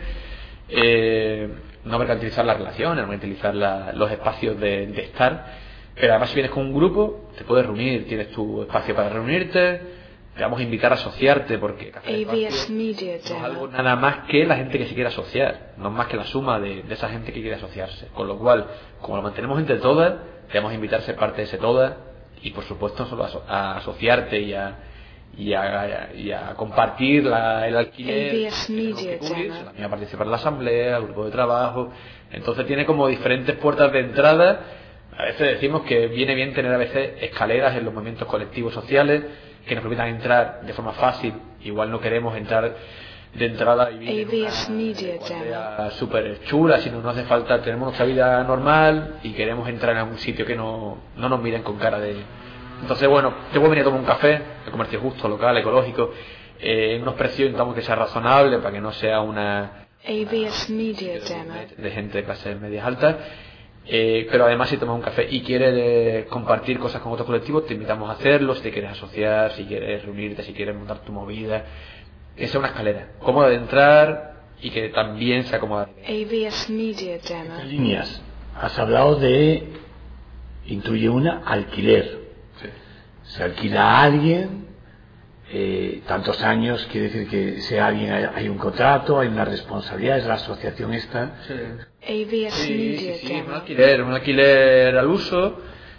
Eh, no mercantilizar las relaciones, no mercantilizar la- los espacios de, de estar, pero además si vienes con un grupo te puedes reunir, tienes tu espacio para reunirte, te vamos a invitar a asociarte porque Café de A V S Espacio Media no es algo Demo. nada más que la gente que se quiere asociar, no es más que la suma de, de esa gente que quiere asociarse, con lo cual, como lo mantenemos entre todas, te vamos a invitar a ser parte de ese todas y por supuesto no solo a, aso- a asociarte y a, y a, y a compartir la, el alquiler, A B S Media Channel. también a participar en la asamblea, el grupo de trabajo. Entonces tiene como diferentes puertas de entrada. A veces decimos que viene bien tener a veces escaleras en los movimientos colectivos sociales que nos permitan entrar de forma fácil. Igual no queremos entrar de entrada y vivir A B S Media una súper chula, sino nos hace falta, tenemos nuestra vida normal y queremos entrar en algún sitio que no, no nos miren con cara de... Entonces, bueno, te puedo venir a tomar un café, el comercio justo, local, ecológico, eh, en unos precios intentamos que sea razonable para que no sea una... A B S Media Channel. de gente de clases medias altas, eh, pero además si tomas un café y quieres eh, compartir cosas con otros colectivos, te invitamos a hacerlo, si te quieres asociar, si quieres reunirte, si quieres montar tu movida. Esa es una escalera cómoda de entrar y que también se acomoda. A B S Media Channel. Líneas. Has hablado de, intuye una, alquiler. Sí. Se alquila a alguien, eh, tantos años, quiere decir que sea alguien, hay, hay un contrato, hay una responsabilidad, es la asociación esta. Sí. A B S Sí, Media sí, sí, un Channel. alquiler, un alquiler al uso,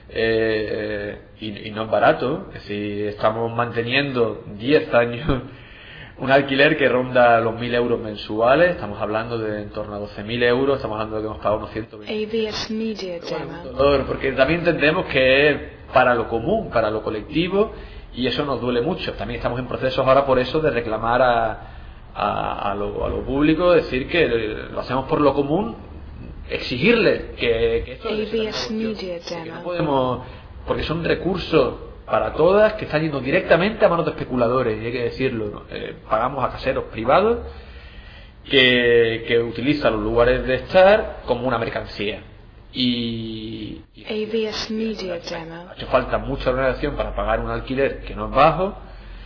eh, y, y no es barato. Es decir, estamos manteniendo diez años un alquiler que ronda los mil euros mensuales. Estamos hablando de en torno a doce mil euros. Estamos hablando de que hemos pagado unos ciento veinte. A B S Media Channel. Dolor, porque también entendemos que es para lo común, para lo colectivo, y eso nos duele mucho. También estamos en procesos ahora por eso de reclamar a, a, a, lo, a lo público, decir que lo hacemos por lo común, exigirle que, que esto A B S que Media no Channel. podemos, porque son recursos para todas que están yendo directamente a manos de especuladores, y hay que decirlo, ¿no? Eh, pagamos a caseros privados que, que utilizan los lugares de estar como una mercancía. Y, y A B S Media Channel. ha hecho falta mucha organización para pagar un alquiler que no es bajo,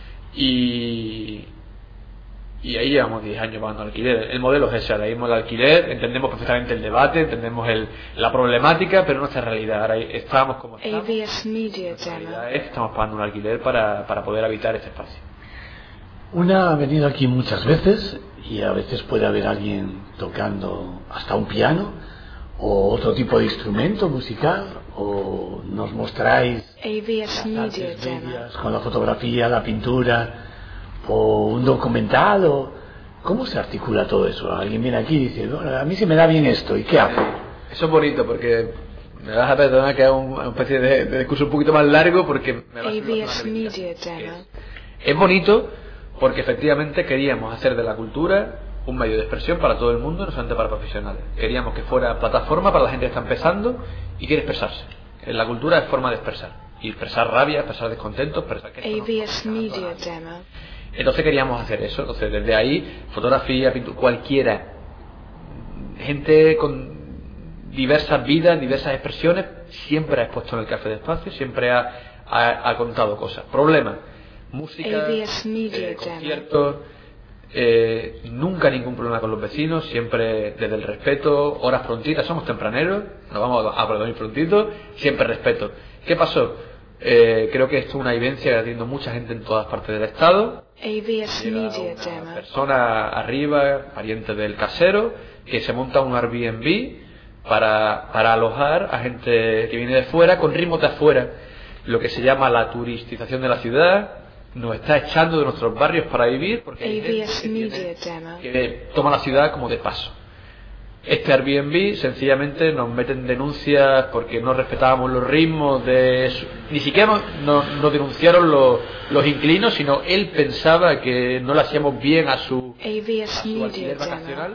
y, y ahí llevamos diez años pagando alquiler. El modelo es ese, ahora mismo el alquiler, entendemos perfectamente el debate, entendemos el, la problemática, pero nuestra realidad, ahora estamos como A estamos. B S Media La realidad Channel. es que estamos pagando un alquiler para, para poder habitar este espacio. Una ha venido aquí muchas veces y a veces puede haber alguien tocando hasta un piano o otro tipo de instrumento musical, o nos mostráis A B S las Media artes Channel. bellas con la fotografía, la pintura, o un documental, o ¿cómo se articula todo eso? Alguien viene aquí y dice, bueno, a mí se me da bien esto, ¿y qué hago? Eso es bonito, porque me vas a perdonar que haga un- una especie de, de discurso un poquito más largo, porque me A va a ser B más S rica. Media Channel. Es bonito porque efectivamente queríamos hacer de la cultura un medio de expresión para todo el mundo, no solamente para profesionales. Queríamos que fuera plataforma para la gente que está empezando y quiere expresarse. La cultura es forma de expresar. Y expresar rabia, expresar descontento, expresar que esto A no B está S funcionando a Media nadie. Channel. Entonces queríamos hacer eso. Entonces desde ahí, fotografía, pintura, cualquiera, gente con diversas vidas, diversas expresiones, siempre ha expuesto en el Café de Espacio, siempre ha, ha, ha contado cosas. Problema, música, A B S Media eh, Channel. conciertos, eh, nunca ningún problema con los vecinos, siempre desde el respeto, horas prontitas, somos tempraneros, nos vamos a dormir prontito, siempre respeto. ¿Qué pasó? Eh, creo que esto es una vivencia que está teniendo mucha gente en todas partes del estado. A B S Llega Media una Channel. persona arriba, pariente del casero, que se monta un Airbnb para, para alojar a gente que viene de fuera con ritmos de afuera, lo que se llama la turistización de la ciudad. Nos está echando de nuestros barrios para vivir porque hay A B gente S que, Media tiene- Channel. que toma la ciudad como de paso. Este Airbnb sencillamente nos meten denuncias porque no respetábamos los ritmos de su- ni siquiera nos, nos- nos denunciaron los, los inquilinos, sino él pensaba que no le hacíamos bien a su, A B a S su Media alquiler Channel. vacacional,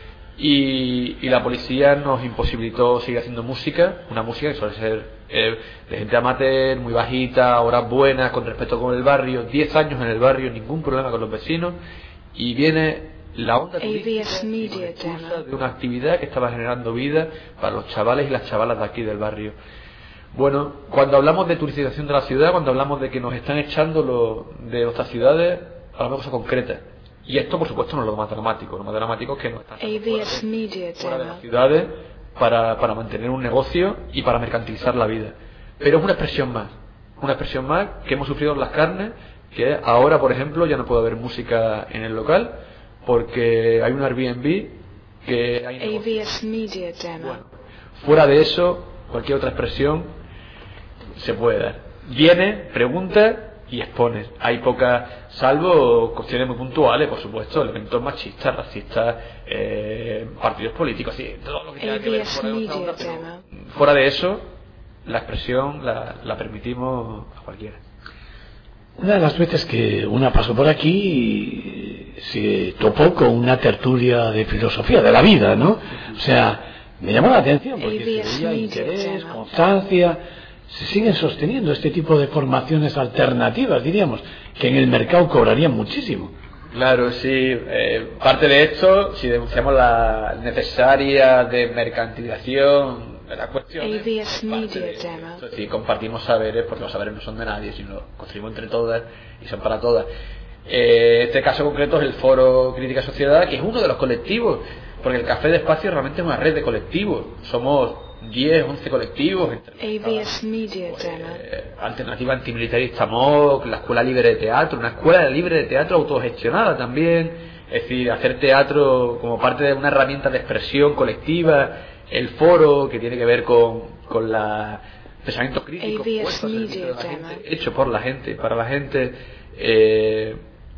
y, y la policía nos imposibilitó seguir haciendo música, una música que suele ser eh, de gente amateur, muy bajita, horas buenas, con respeto con el barrio, diez años en el barrio, ningún problema con los vecinos, y viene la onda A B S turística y Media nos expulsa Channel. de una actividad que estaba generando vida para los chavales y las chavalas de aquí del barrio. Bueno, cuando hablamos de turistización de la ciudad, cuando hablamos de que nos están echando lo- de nuestras ciudades, hablamos de cosas concretas. Y esto, por supuesto, no es lo más dramático. Lo más dramático es que nos están A B S Media fuera de las Channel. ciudades para, para mantener un negocio y para mercantilizar la vida. Pero es una expresión más. Una expresión más que hemos sufrido en las carnes, que ahora, por ejemplo, ya no puede haber música en el local porque hay un Airbnb que hay A negocio. B S Media Channel. Bueno, fuera de eso, cualquier otra expresión se puede dar. Viene, pregunta y expones. Hay pocas, salvo cuestiones muy puntuales, por supuesto, elementos machistas, racistas, eh, partidos políticos, así, todo lo que tenga que ver fuera de nuestra onda, pero fuera de eso, la expresión la, la permitimos a cualquiera. Una de las veces que una pasó por aquí se topó con una tertulia de filosofía de la vida, ¿no? O sea, me llamó la atención porque se veía interés, constancia. Se siguen sosteniendo este tipo de formaciones alternativas, diríamos, que en el mercado cobrarían muchísimo. Claro, sí. Eh, parte de esto, si denunciamos la necesaria desmercantilización de la cuestión, si compartimos saberes, porque los saberes no son de nadie, sino los construimos entre todas y son para todas. Eh, este caso concreto es el Foro Crítica Sociedad, que es uno de los colectivos, porque el Café de Espacio realmente es una red de colectivos. Somos diez, once colectivos, entre A B S Media pues, Demo. eh, Alternativa Antimilitarista M O C, la Escuela Libre de Teatro, una escuela libre de teatro autogestionada también, es decir, hacer teatro como parte de una herramienta de expresión colectiva, el foro que tiene que ver con, con la pensamiento crítico puesto al servicio de la gente, hecho por la gente, para la gente, eh,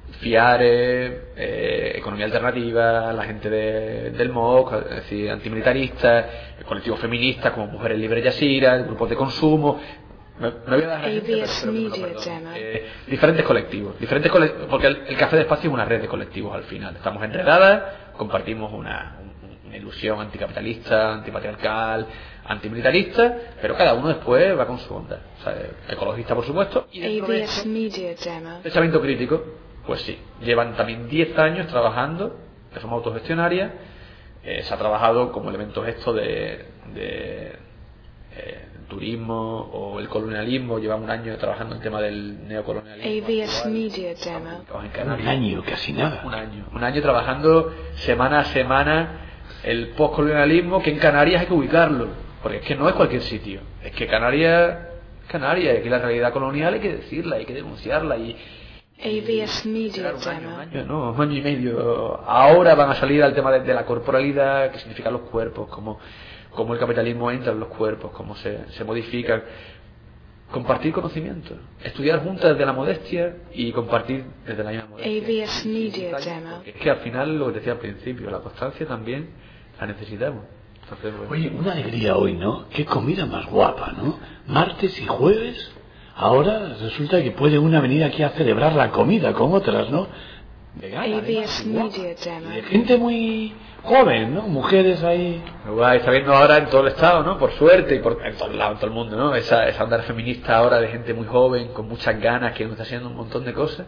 FIARE, eh, Economía Alternativa, la gente de, del M O C, es decir, antimilitaristas, el colectivo feminista como Mujeres Libres Yasira, grupos de consumo. Me, me voy a dar la gente, pero, pero me lo perdono. Eh, diferentes colectivos, diferentes colectivos, porque el, el Café de Espacio es una red de colectivos al final. Estamos enredadas, compartimos una, una ilusión anticapitalista, antipatriarcal, antimilitarista, pero cada uno después va con su onda. O sea, ecologista, por supuesto, y dentro de eso, pensamiento crítico. Pues sí, llevan también diez años trabajando de forma autogestionaria. Eh, se ha trabajado como elementos esto de, de eh, turismo o el colonialismo. Llevan un año trabajando en el tema del neocolonialismo. A B S Media Demo. Un año, casi nada. Un año. Un año trabajando semana a semana el postcolonialismo, que en Canarias hay que ubicarlo. Porque es que no es cualquier sitio. Es que Canarias es Canarias. Y que la realidad colonial hay que decirla, hay que denunciarla. Y A B S Media claro, un año, Demo. un año, no, un año y medio. Ahora van a salir al tema de, de la corporalidad, que significan los cuerpos, cómo, cómo el capitalismo entra en los cuerpos, cómo se, se modifican. Compartir conocimiento, estudiar juntas desde la modestia y compartir desde la misma modestia. A B S Media Demo. Porque es que al final, lo que decía al principio, la constancia también la necesitamos. Entonces, bueno. Oye, una alegría hoy, ¿no? Qué comida más guapa, ¿no? Martes y jueves. Ahora resulta que puede una venir aquí a celebrar la comida con otras, ¿no? Vegana, A B S además, Media Demo. de gente muy joven, ¿no? Mujeres ahí. Guay, está viendo ahora en todo el estado, ¿no? Por suerte y por en todo el lado, en todo el mundo, ¿no? Esa, esa onda feminista ahora de gente muy joven, con muchas ganas, que nos está haciendo un montón de cosas.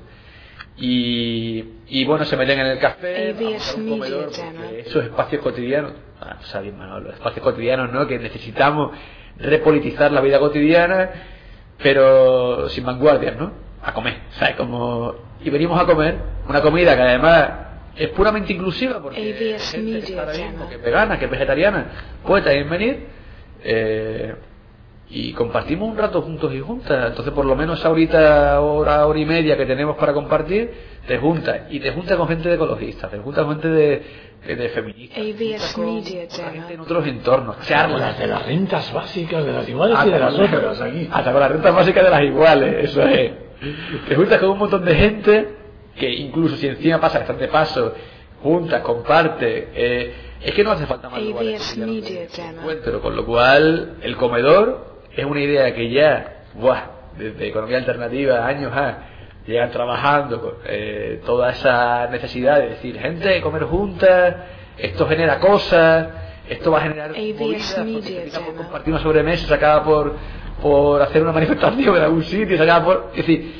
Y, y bueno, se meten en el café, A B S a un Media comedor, Demo. porque esos espacios cotidianos, ah, o sea, bien, Manolo, los espacios cotidianos, ¿no? Que necesitamos repolitizar la vida cotidiana, pero sin vanguardias, ¿no? A comer, ¿sabes? Como... Y venimos a comer una comida que además es puramente inclusiva, porque A B S gente que Media está ahora mismo, Channel. que es vegana, que es vegetariana, puede también venir, eh, y compartimos un rato juntos y juntas. Entonces, por lo menos esa horita, hora, hora y media que tenemos para compartir, te juntas, y te juntas con gente de ecologistas, te juntas con gente de, de, de feministas, A B S con Media otra gente Channel. en otros entornos, Las charlas, de las rentas básicas, de las iguales hasta y de las con- otras aquí. hasta con las rentas básicas de las iguales, eso es. Te juntas con un montón de gente que incluso si encima pasa bastante paso, juntas, comparte, eh, es que no hace falta más A B lugares S cotidianos Media de Channel. encuentro, con lo cual el comedor es una idea que ya, buah, desde Economía Alternativa, años ha, llegan trabajando con eh, toda esa necesidad de decir, gente, comer juntas, esto genera cosas, esto va a generar A B S movidas, porque Media se empieza por Channel. compartir una sobremesa, se acaba por, por hacer una manifestación en algún sitio, se acaba por... Es decir,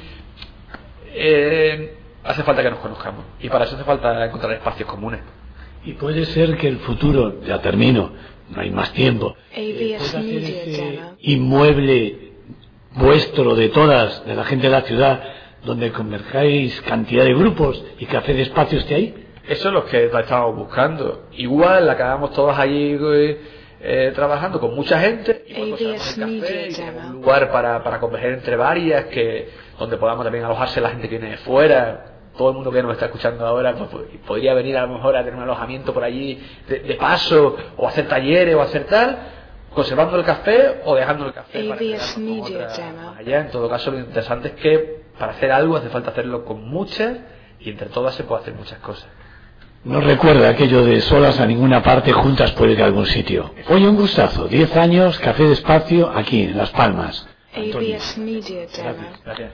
eh, hace falta que nos conozcamos, y para eso hace falta encontrar espacios comunes. Y puede ser que el futuro, ya termino, no hay más tiempo, A B S pueda ser Media ese Channel. inmueble vuestro de todas, de la gente de la ciudad, donde convergáis cantidad de grupos y café de espacio esté ahí. Eso es lo que estábamos buscando. Igual acabamos todos allí eh, eh, trabajando con mucha gente, y cuando A B S salgamos del café Media y tenemos Channel. un lugar para, para converger entre varias, que donde podamos también alojarse la gente que viene de fuera. Todo el mundo que nos está escuchando ahora pues, pues, podría venir a lo mejor a tener un alojamiento por allí de, de paso, o hacer talleres o hacer tal, conservando el café o dejando el café A para B S quedarnos con Media otras Channel. más allá. En todo caso, lo interesante es que para hacer algo hace falta hacerlo con muchas, y entre todas se puede hacer muchas cosas. No recuerda aquello de solas a ninguna parte, juntas puede ir a algún sitio. Oye, un gustazo, diez años, Café de Espacio, aquí, en Las Palmas. A B S Media Demo. Gracias, gracias.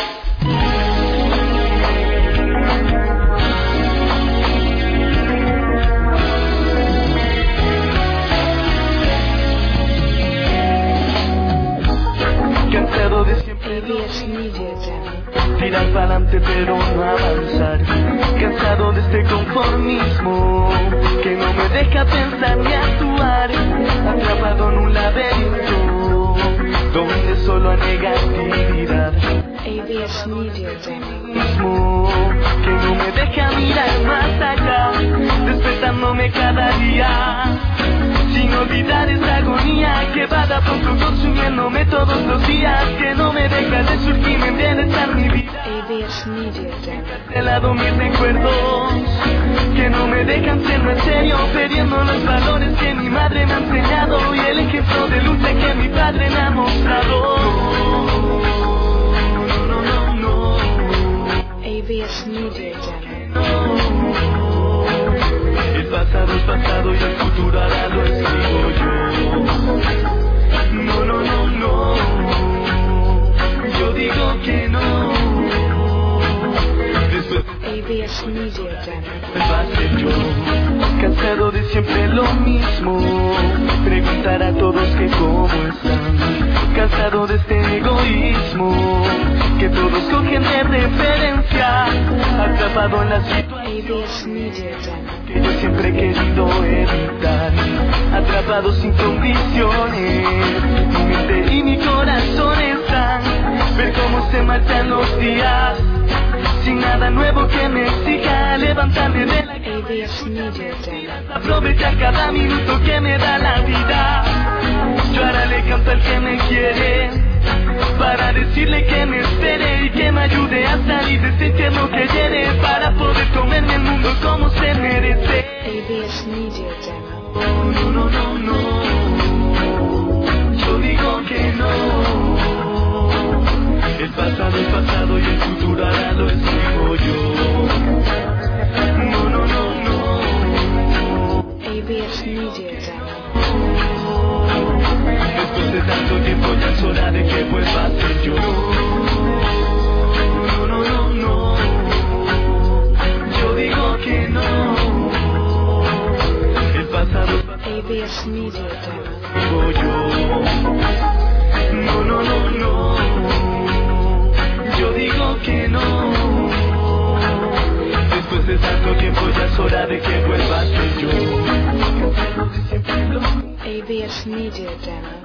Cansado de siempre A B S Media Demo. tirar para adelante pero no avanzar. Cansado de este conformismo que no me deja pensar ni actuar. Atrapado en un laberinto donde solo hay negatividad. A B S Media Demo. Mismo que no me deja mirar más allá, despertándome cada día sin olvidar esa agonía que va de a poco consumiéndome todos los días, que no me deja de surgir, me enderezar mi vida. A B S Media Demo. De lado mis recuerdos que no me dejan ser más serio, perdiendo los valores que mi madre me ha enseñado y el ejemplo de lucha que mi padre me ha mostrado. No, no, no, no. A B S Media Demo. El pasado es pasado y el futuro ahora lo escribo yo. No, no, no, no. Yo digo que no. Después A B S Media Demo. va a ser yo. Cansado de siempre lo mismo, preguntar a todos que cómo están. Cansado de este egoísmo que todos cogen de referencia. Atrapado en la situación A B S Media Demo. que yo siempre he querido evitar. Atrapado sin condiciones, mi mente y mi corazón están. Ver cómo se marchan los días sin nada nuevo que me exija levantarme de la A B S Media Demo. aprovechar cada minuto que me da la vida. Yo ahora le canto al que me quiere para decirle que me espere y que me ayude a salir de este infierno que llene, para poder comerme el mundo como se merece. A B S Media Demo. No, no, no, no. Yo digo que no. El pasado es pasado y el futuro ahora lo escribo yo. No, no, no, no. A B S Media Demo. Después de tanto tiempo ya es hora de que vuelva a ser yo. No, no, no, no. Yo digo que no. El pasado es pasado. A B S Media Demo. Digo yo. No, no, no, no. Yo digo que no. Después de tanto tiempo ya es hora de que vuelva a ser yo. A B S Media Demo.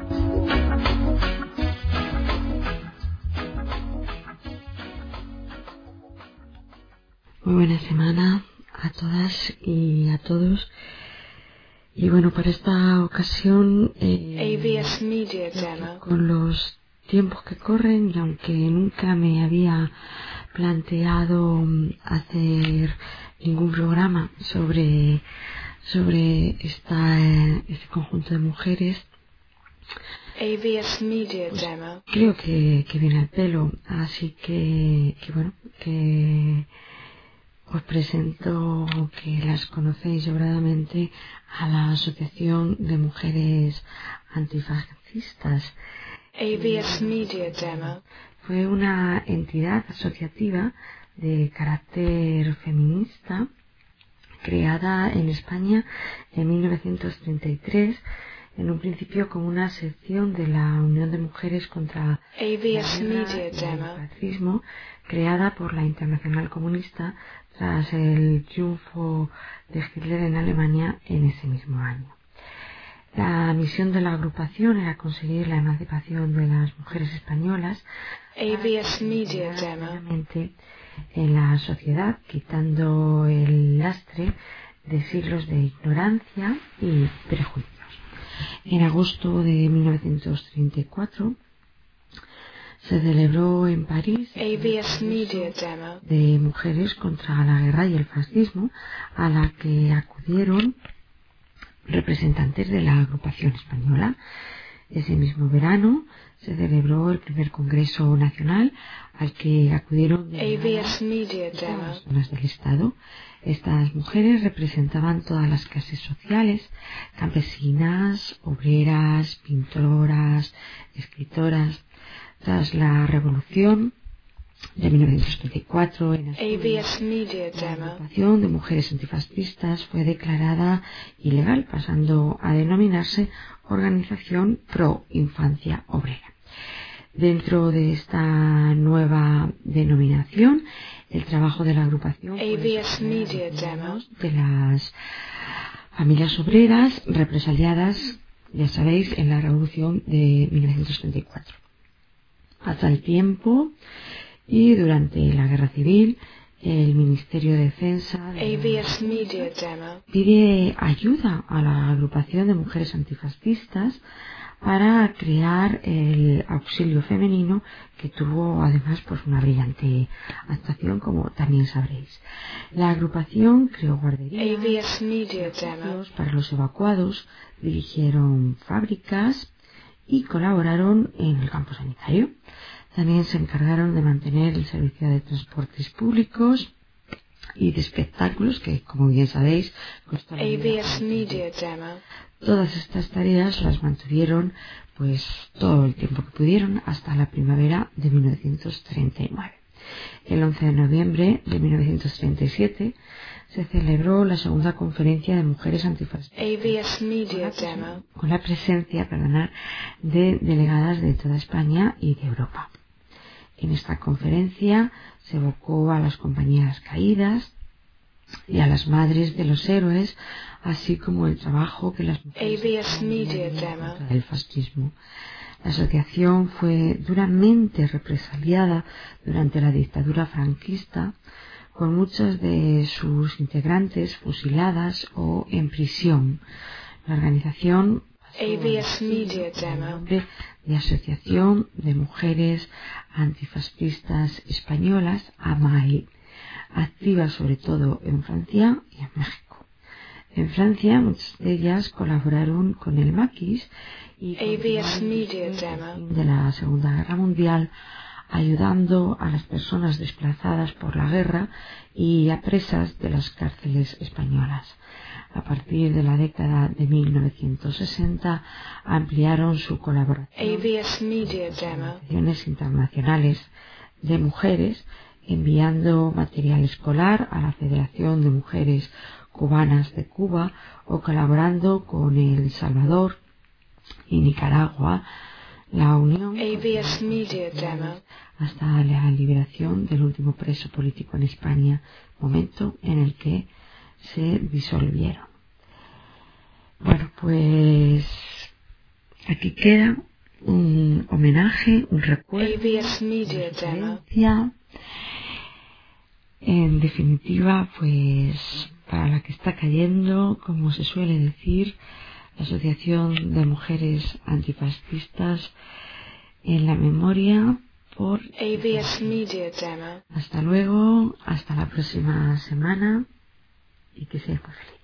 Muy buena semana a todas y a todos. Y bueno, para esta ocasión, eh, A B S Media Demo. con los tiempos que corren, y aunque nunca me había planteado hacer ningún programa sobre, sobre esta, eh, este conjunto de mujeres, A B S Media pues Demo. creo que, que viene al pelo. Así que, que bueno, que os presento, que las conocéis sobradamente, a la Asociación de Mujeres Antifascistas. A B S Media Demo. Fue una entidad asociativa de carácter feminista creada en España en mil novecientos treinta y tres, en un principio como una sección de la Unión de Mujeres contra A B S la guerra Media y el Demo. fascismo, creada por la Internacional Comunista tras el triunfo de Hitler en Alemania en ese mismo año. La misión de la agrupación era conseguir la emancipación de las mujeres españolas A B S Media Demo. plenamente en la sociedad, quitando el lastre de siglos de ignorancia y prejuicios. En agosto de mil novecientos treinta y cuatro se celebró en París A B S Media Demo. de mujeres contra la guerra y el fascismo, a la que acudieron representantes de la agrupación española. Ese mismo verano se celebró el primer Congreso Nacional al que acudieron de A B S Media Demo. personas del Estado. Estas mujeres representaban todas las clases sociales, campesinas, obreras, pintoras, escritoras. Tras la Revolución de mil novecientos treinta y cuatro, en A B S Media la Demo. agrupación de mujeres antifascistas fue declarada ilegal, pasando a denominarse Organización Pro Infancia Obrera. Dentro de esta nueva denominación, el trabajo de la agrupación A B S Media Demo. de las familias obreras represaliadas, ya sabéis, en la Revolución de mil novecientos treinta y cuatro. Hasta el tiempo y durante la Guerra Civil, el Ministerio de Defensa A B S Media Demo. pide ayuda a la agrupación de mujeres antifascistas para crear el auxilio femenino, que tuvo además pues una brillante actuación, como también sabréis. La agrupación creó guarderías, A B S Media Demo. espacios para los evacuados, dirigieron fábricas y colaboraron en el campo sanitario. También se encargaron de mantener el servicio de transportes públicos y de espectáculos, que, como bien sabéis, A B S Media Demo. todas estas tareas las mantuvieron pues todo el tiempo que pudieron hasta la primavera de mil novecientos treinta y nueve. El once de noviembre de mil novecientos treinta y siete se celebró la segunda conferencia de mujeres antifascistas, A B S Media Demo. con la presencia, perdonad, de delegadas de toda España y de Europa. En esta conferencia se evocó a las compañeras caídas y a las madres de los héroes, así como el trabajo que las mujeres A B S Media Demo. contra el fascismo. La asociación fue duramente represaliada durante la dictadura franquista, con muchas de sus integrantes fusiladas o en prisión. La organización A B S Media Demo. nombre de Asociación de Mujeres Antifascistas Españolas, A M A E, activa sobre todo en Francia y en México. En Francia, muchas de ellas colaboraron con el maquis y A B S Media Demo. de la Segunda Guerra Mundial, ayudando a las personas desplazadas por la guerra y a presas de las cárceles españolas. A partir de la década de mil novecientos sesenta ampliaron su colaboración A B S Media con Demo. organizaciones internacionales de mujeres, enviando material escolar a la Federación de Mujeres Cubanas de Cuba o colaborando con El Salvador y Nicaragua, la Unión A B S Media Demo. hasta la liberación del último preso político en España, momento en el que se disolvieron. Bueno, pues aquí queda un homenaje, un recuerdo, A B S Media Demo. referencia. En definitiva, pues para la que está cayendo, como se suele decir, la Asociación de Mujeres Antifascistas en la memoria por... A B S Media Demo. Hasta luego, hasta la próxima semana y que sean muy felices.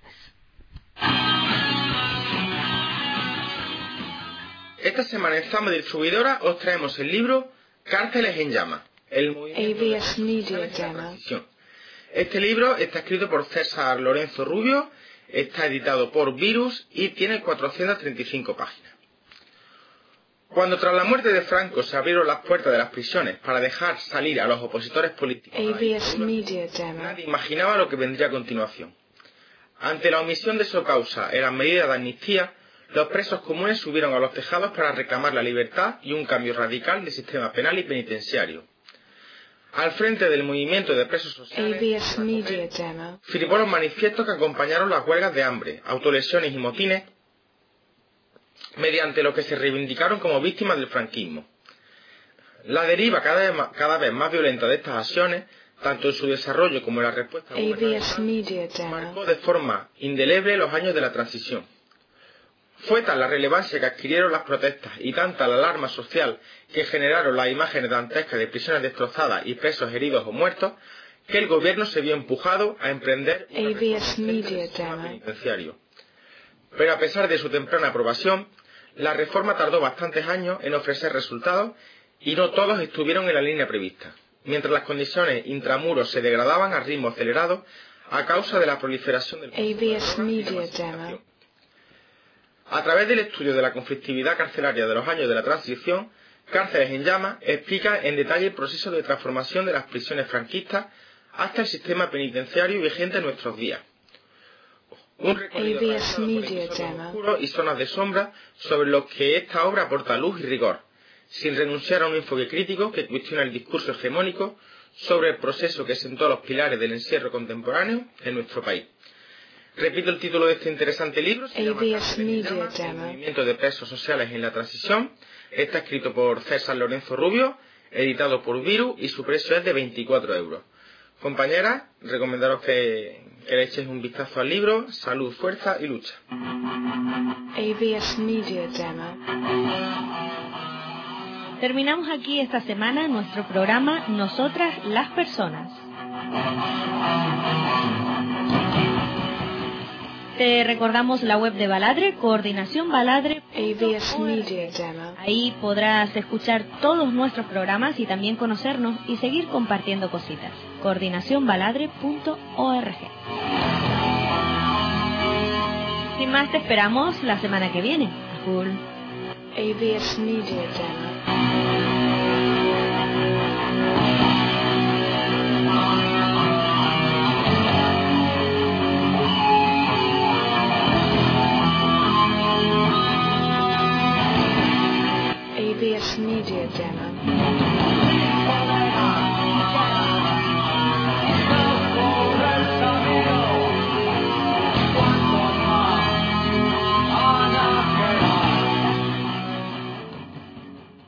Esta semana en Zamba Distribuidora os traemos el libro Cárceles en Llamas, el movimiento A B de S las Media sociales y la Demo. transición. Este libro está escrito por César Lorenzo Rubio, está editado por Virus y tiene cuatrocientas treinta y cinco páginas. Cuando tras la muerte de Franco se abrieron las puertas de las prisiones para dejar salir a los opositores políticos, A B S Media Demo. nadie imaginaba lo que vendría a continuación. Ante la omisión de su causa en las medidas de amnistía, los presos comunes subieron a los tejados para reclamar la libertad y un cambio radical del sistema penal y penitenciario. Al frente del movimiento de presos A sociales, B S Media Demo. firmó los manifiestos que acompañaron las huelgas de hambre, autolesiones y motines, mediante lo que se reivindicaron como víctimas del franquismo. La deriva cada vez más, cada vez más violenta de estas acciones, tanto en su desarrollo como en la respuesta A B S gubernamental, Media Demo. marcó de forma indeleble los años de la transición. Fue tal la relevancia que adquirieron las protestas y tanta la alarma social que generaron las imágenes dantescas de prisiones destrozadas y presos heridos o muertos, que el gobierno se vio empujado a emprender una A B S reforma Media del sistema Demo. penitenciario. Pero a pesar de su temprana aprobación, la reforma tardó bastantes años en ofrecer resultados y no todos estuvieron en la línea prevista, mientras las condiciones intramuros se degradaban a ritmo acelerado a causa de la proliferación del A B S Media Demo. A través del estudio de la conflictividad carcelaria de los años de la transición, Cárceles en Llamas explica en detalle el proceso de transformación de las prisiones franquistas hasta el sistema penitenciario vigente en nuestros días. Un recorrido A B S por Media episodios Demo. oscuros y zonas de sombra sobre los que esta obra aporta luz y rigor, sin renunciar a un enfoque crítico que cuestiona el discurso hegemónico sobre el proceso que sentó los pilares del encierro contemporáneo en nuestro país. Repito el título de este interesante libro, se llama A B S Cárceles en Media Llamas, el Demo. movimiento de presos sociales en la transición. Está escrito por César Lorenzo Rubio, editado por Viru y su precio es de veinticuatro euros. Compañeras, recomendaros que, que le echéis un vistazo al libro. Salud, fuerza y lucha. A B S Media Demo. Terminamos aquí esta semana nuestro programa Nosotras las Personas. Te recordamos la web de Baladre, coordinación baladre punto org. A B S Media Demo. Ahí podrás escuchar todos nuestros programas y también conocernos y seguir compartiendo cositas. coordinación baladre punto org. Sin más, te esperamos la semana que viene. Azul. A B S Media Demo. A B S Media Demo.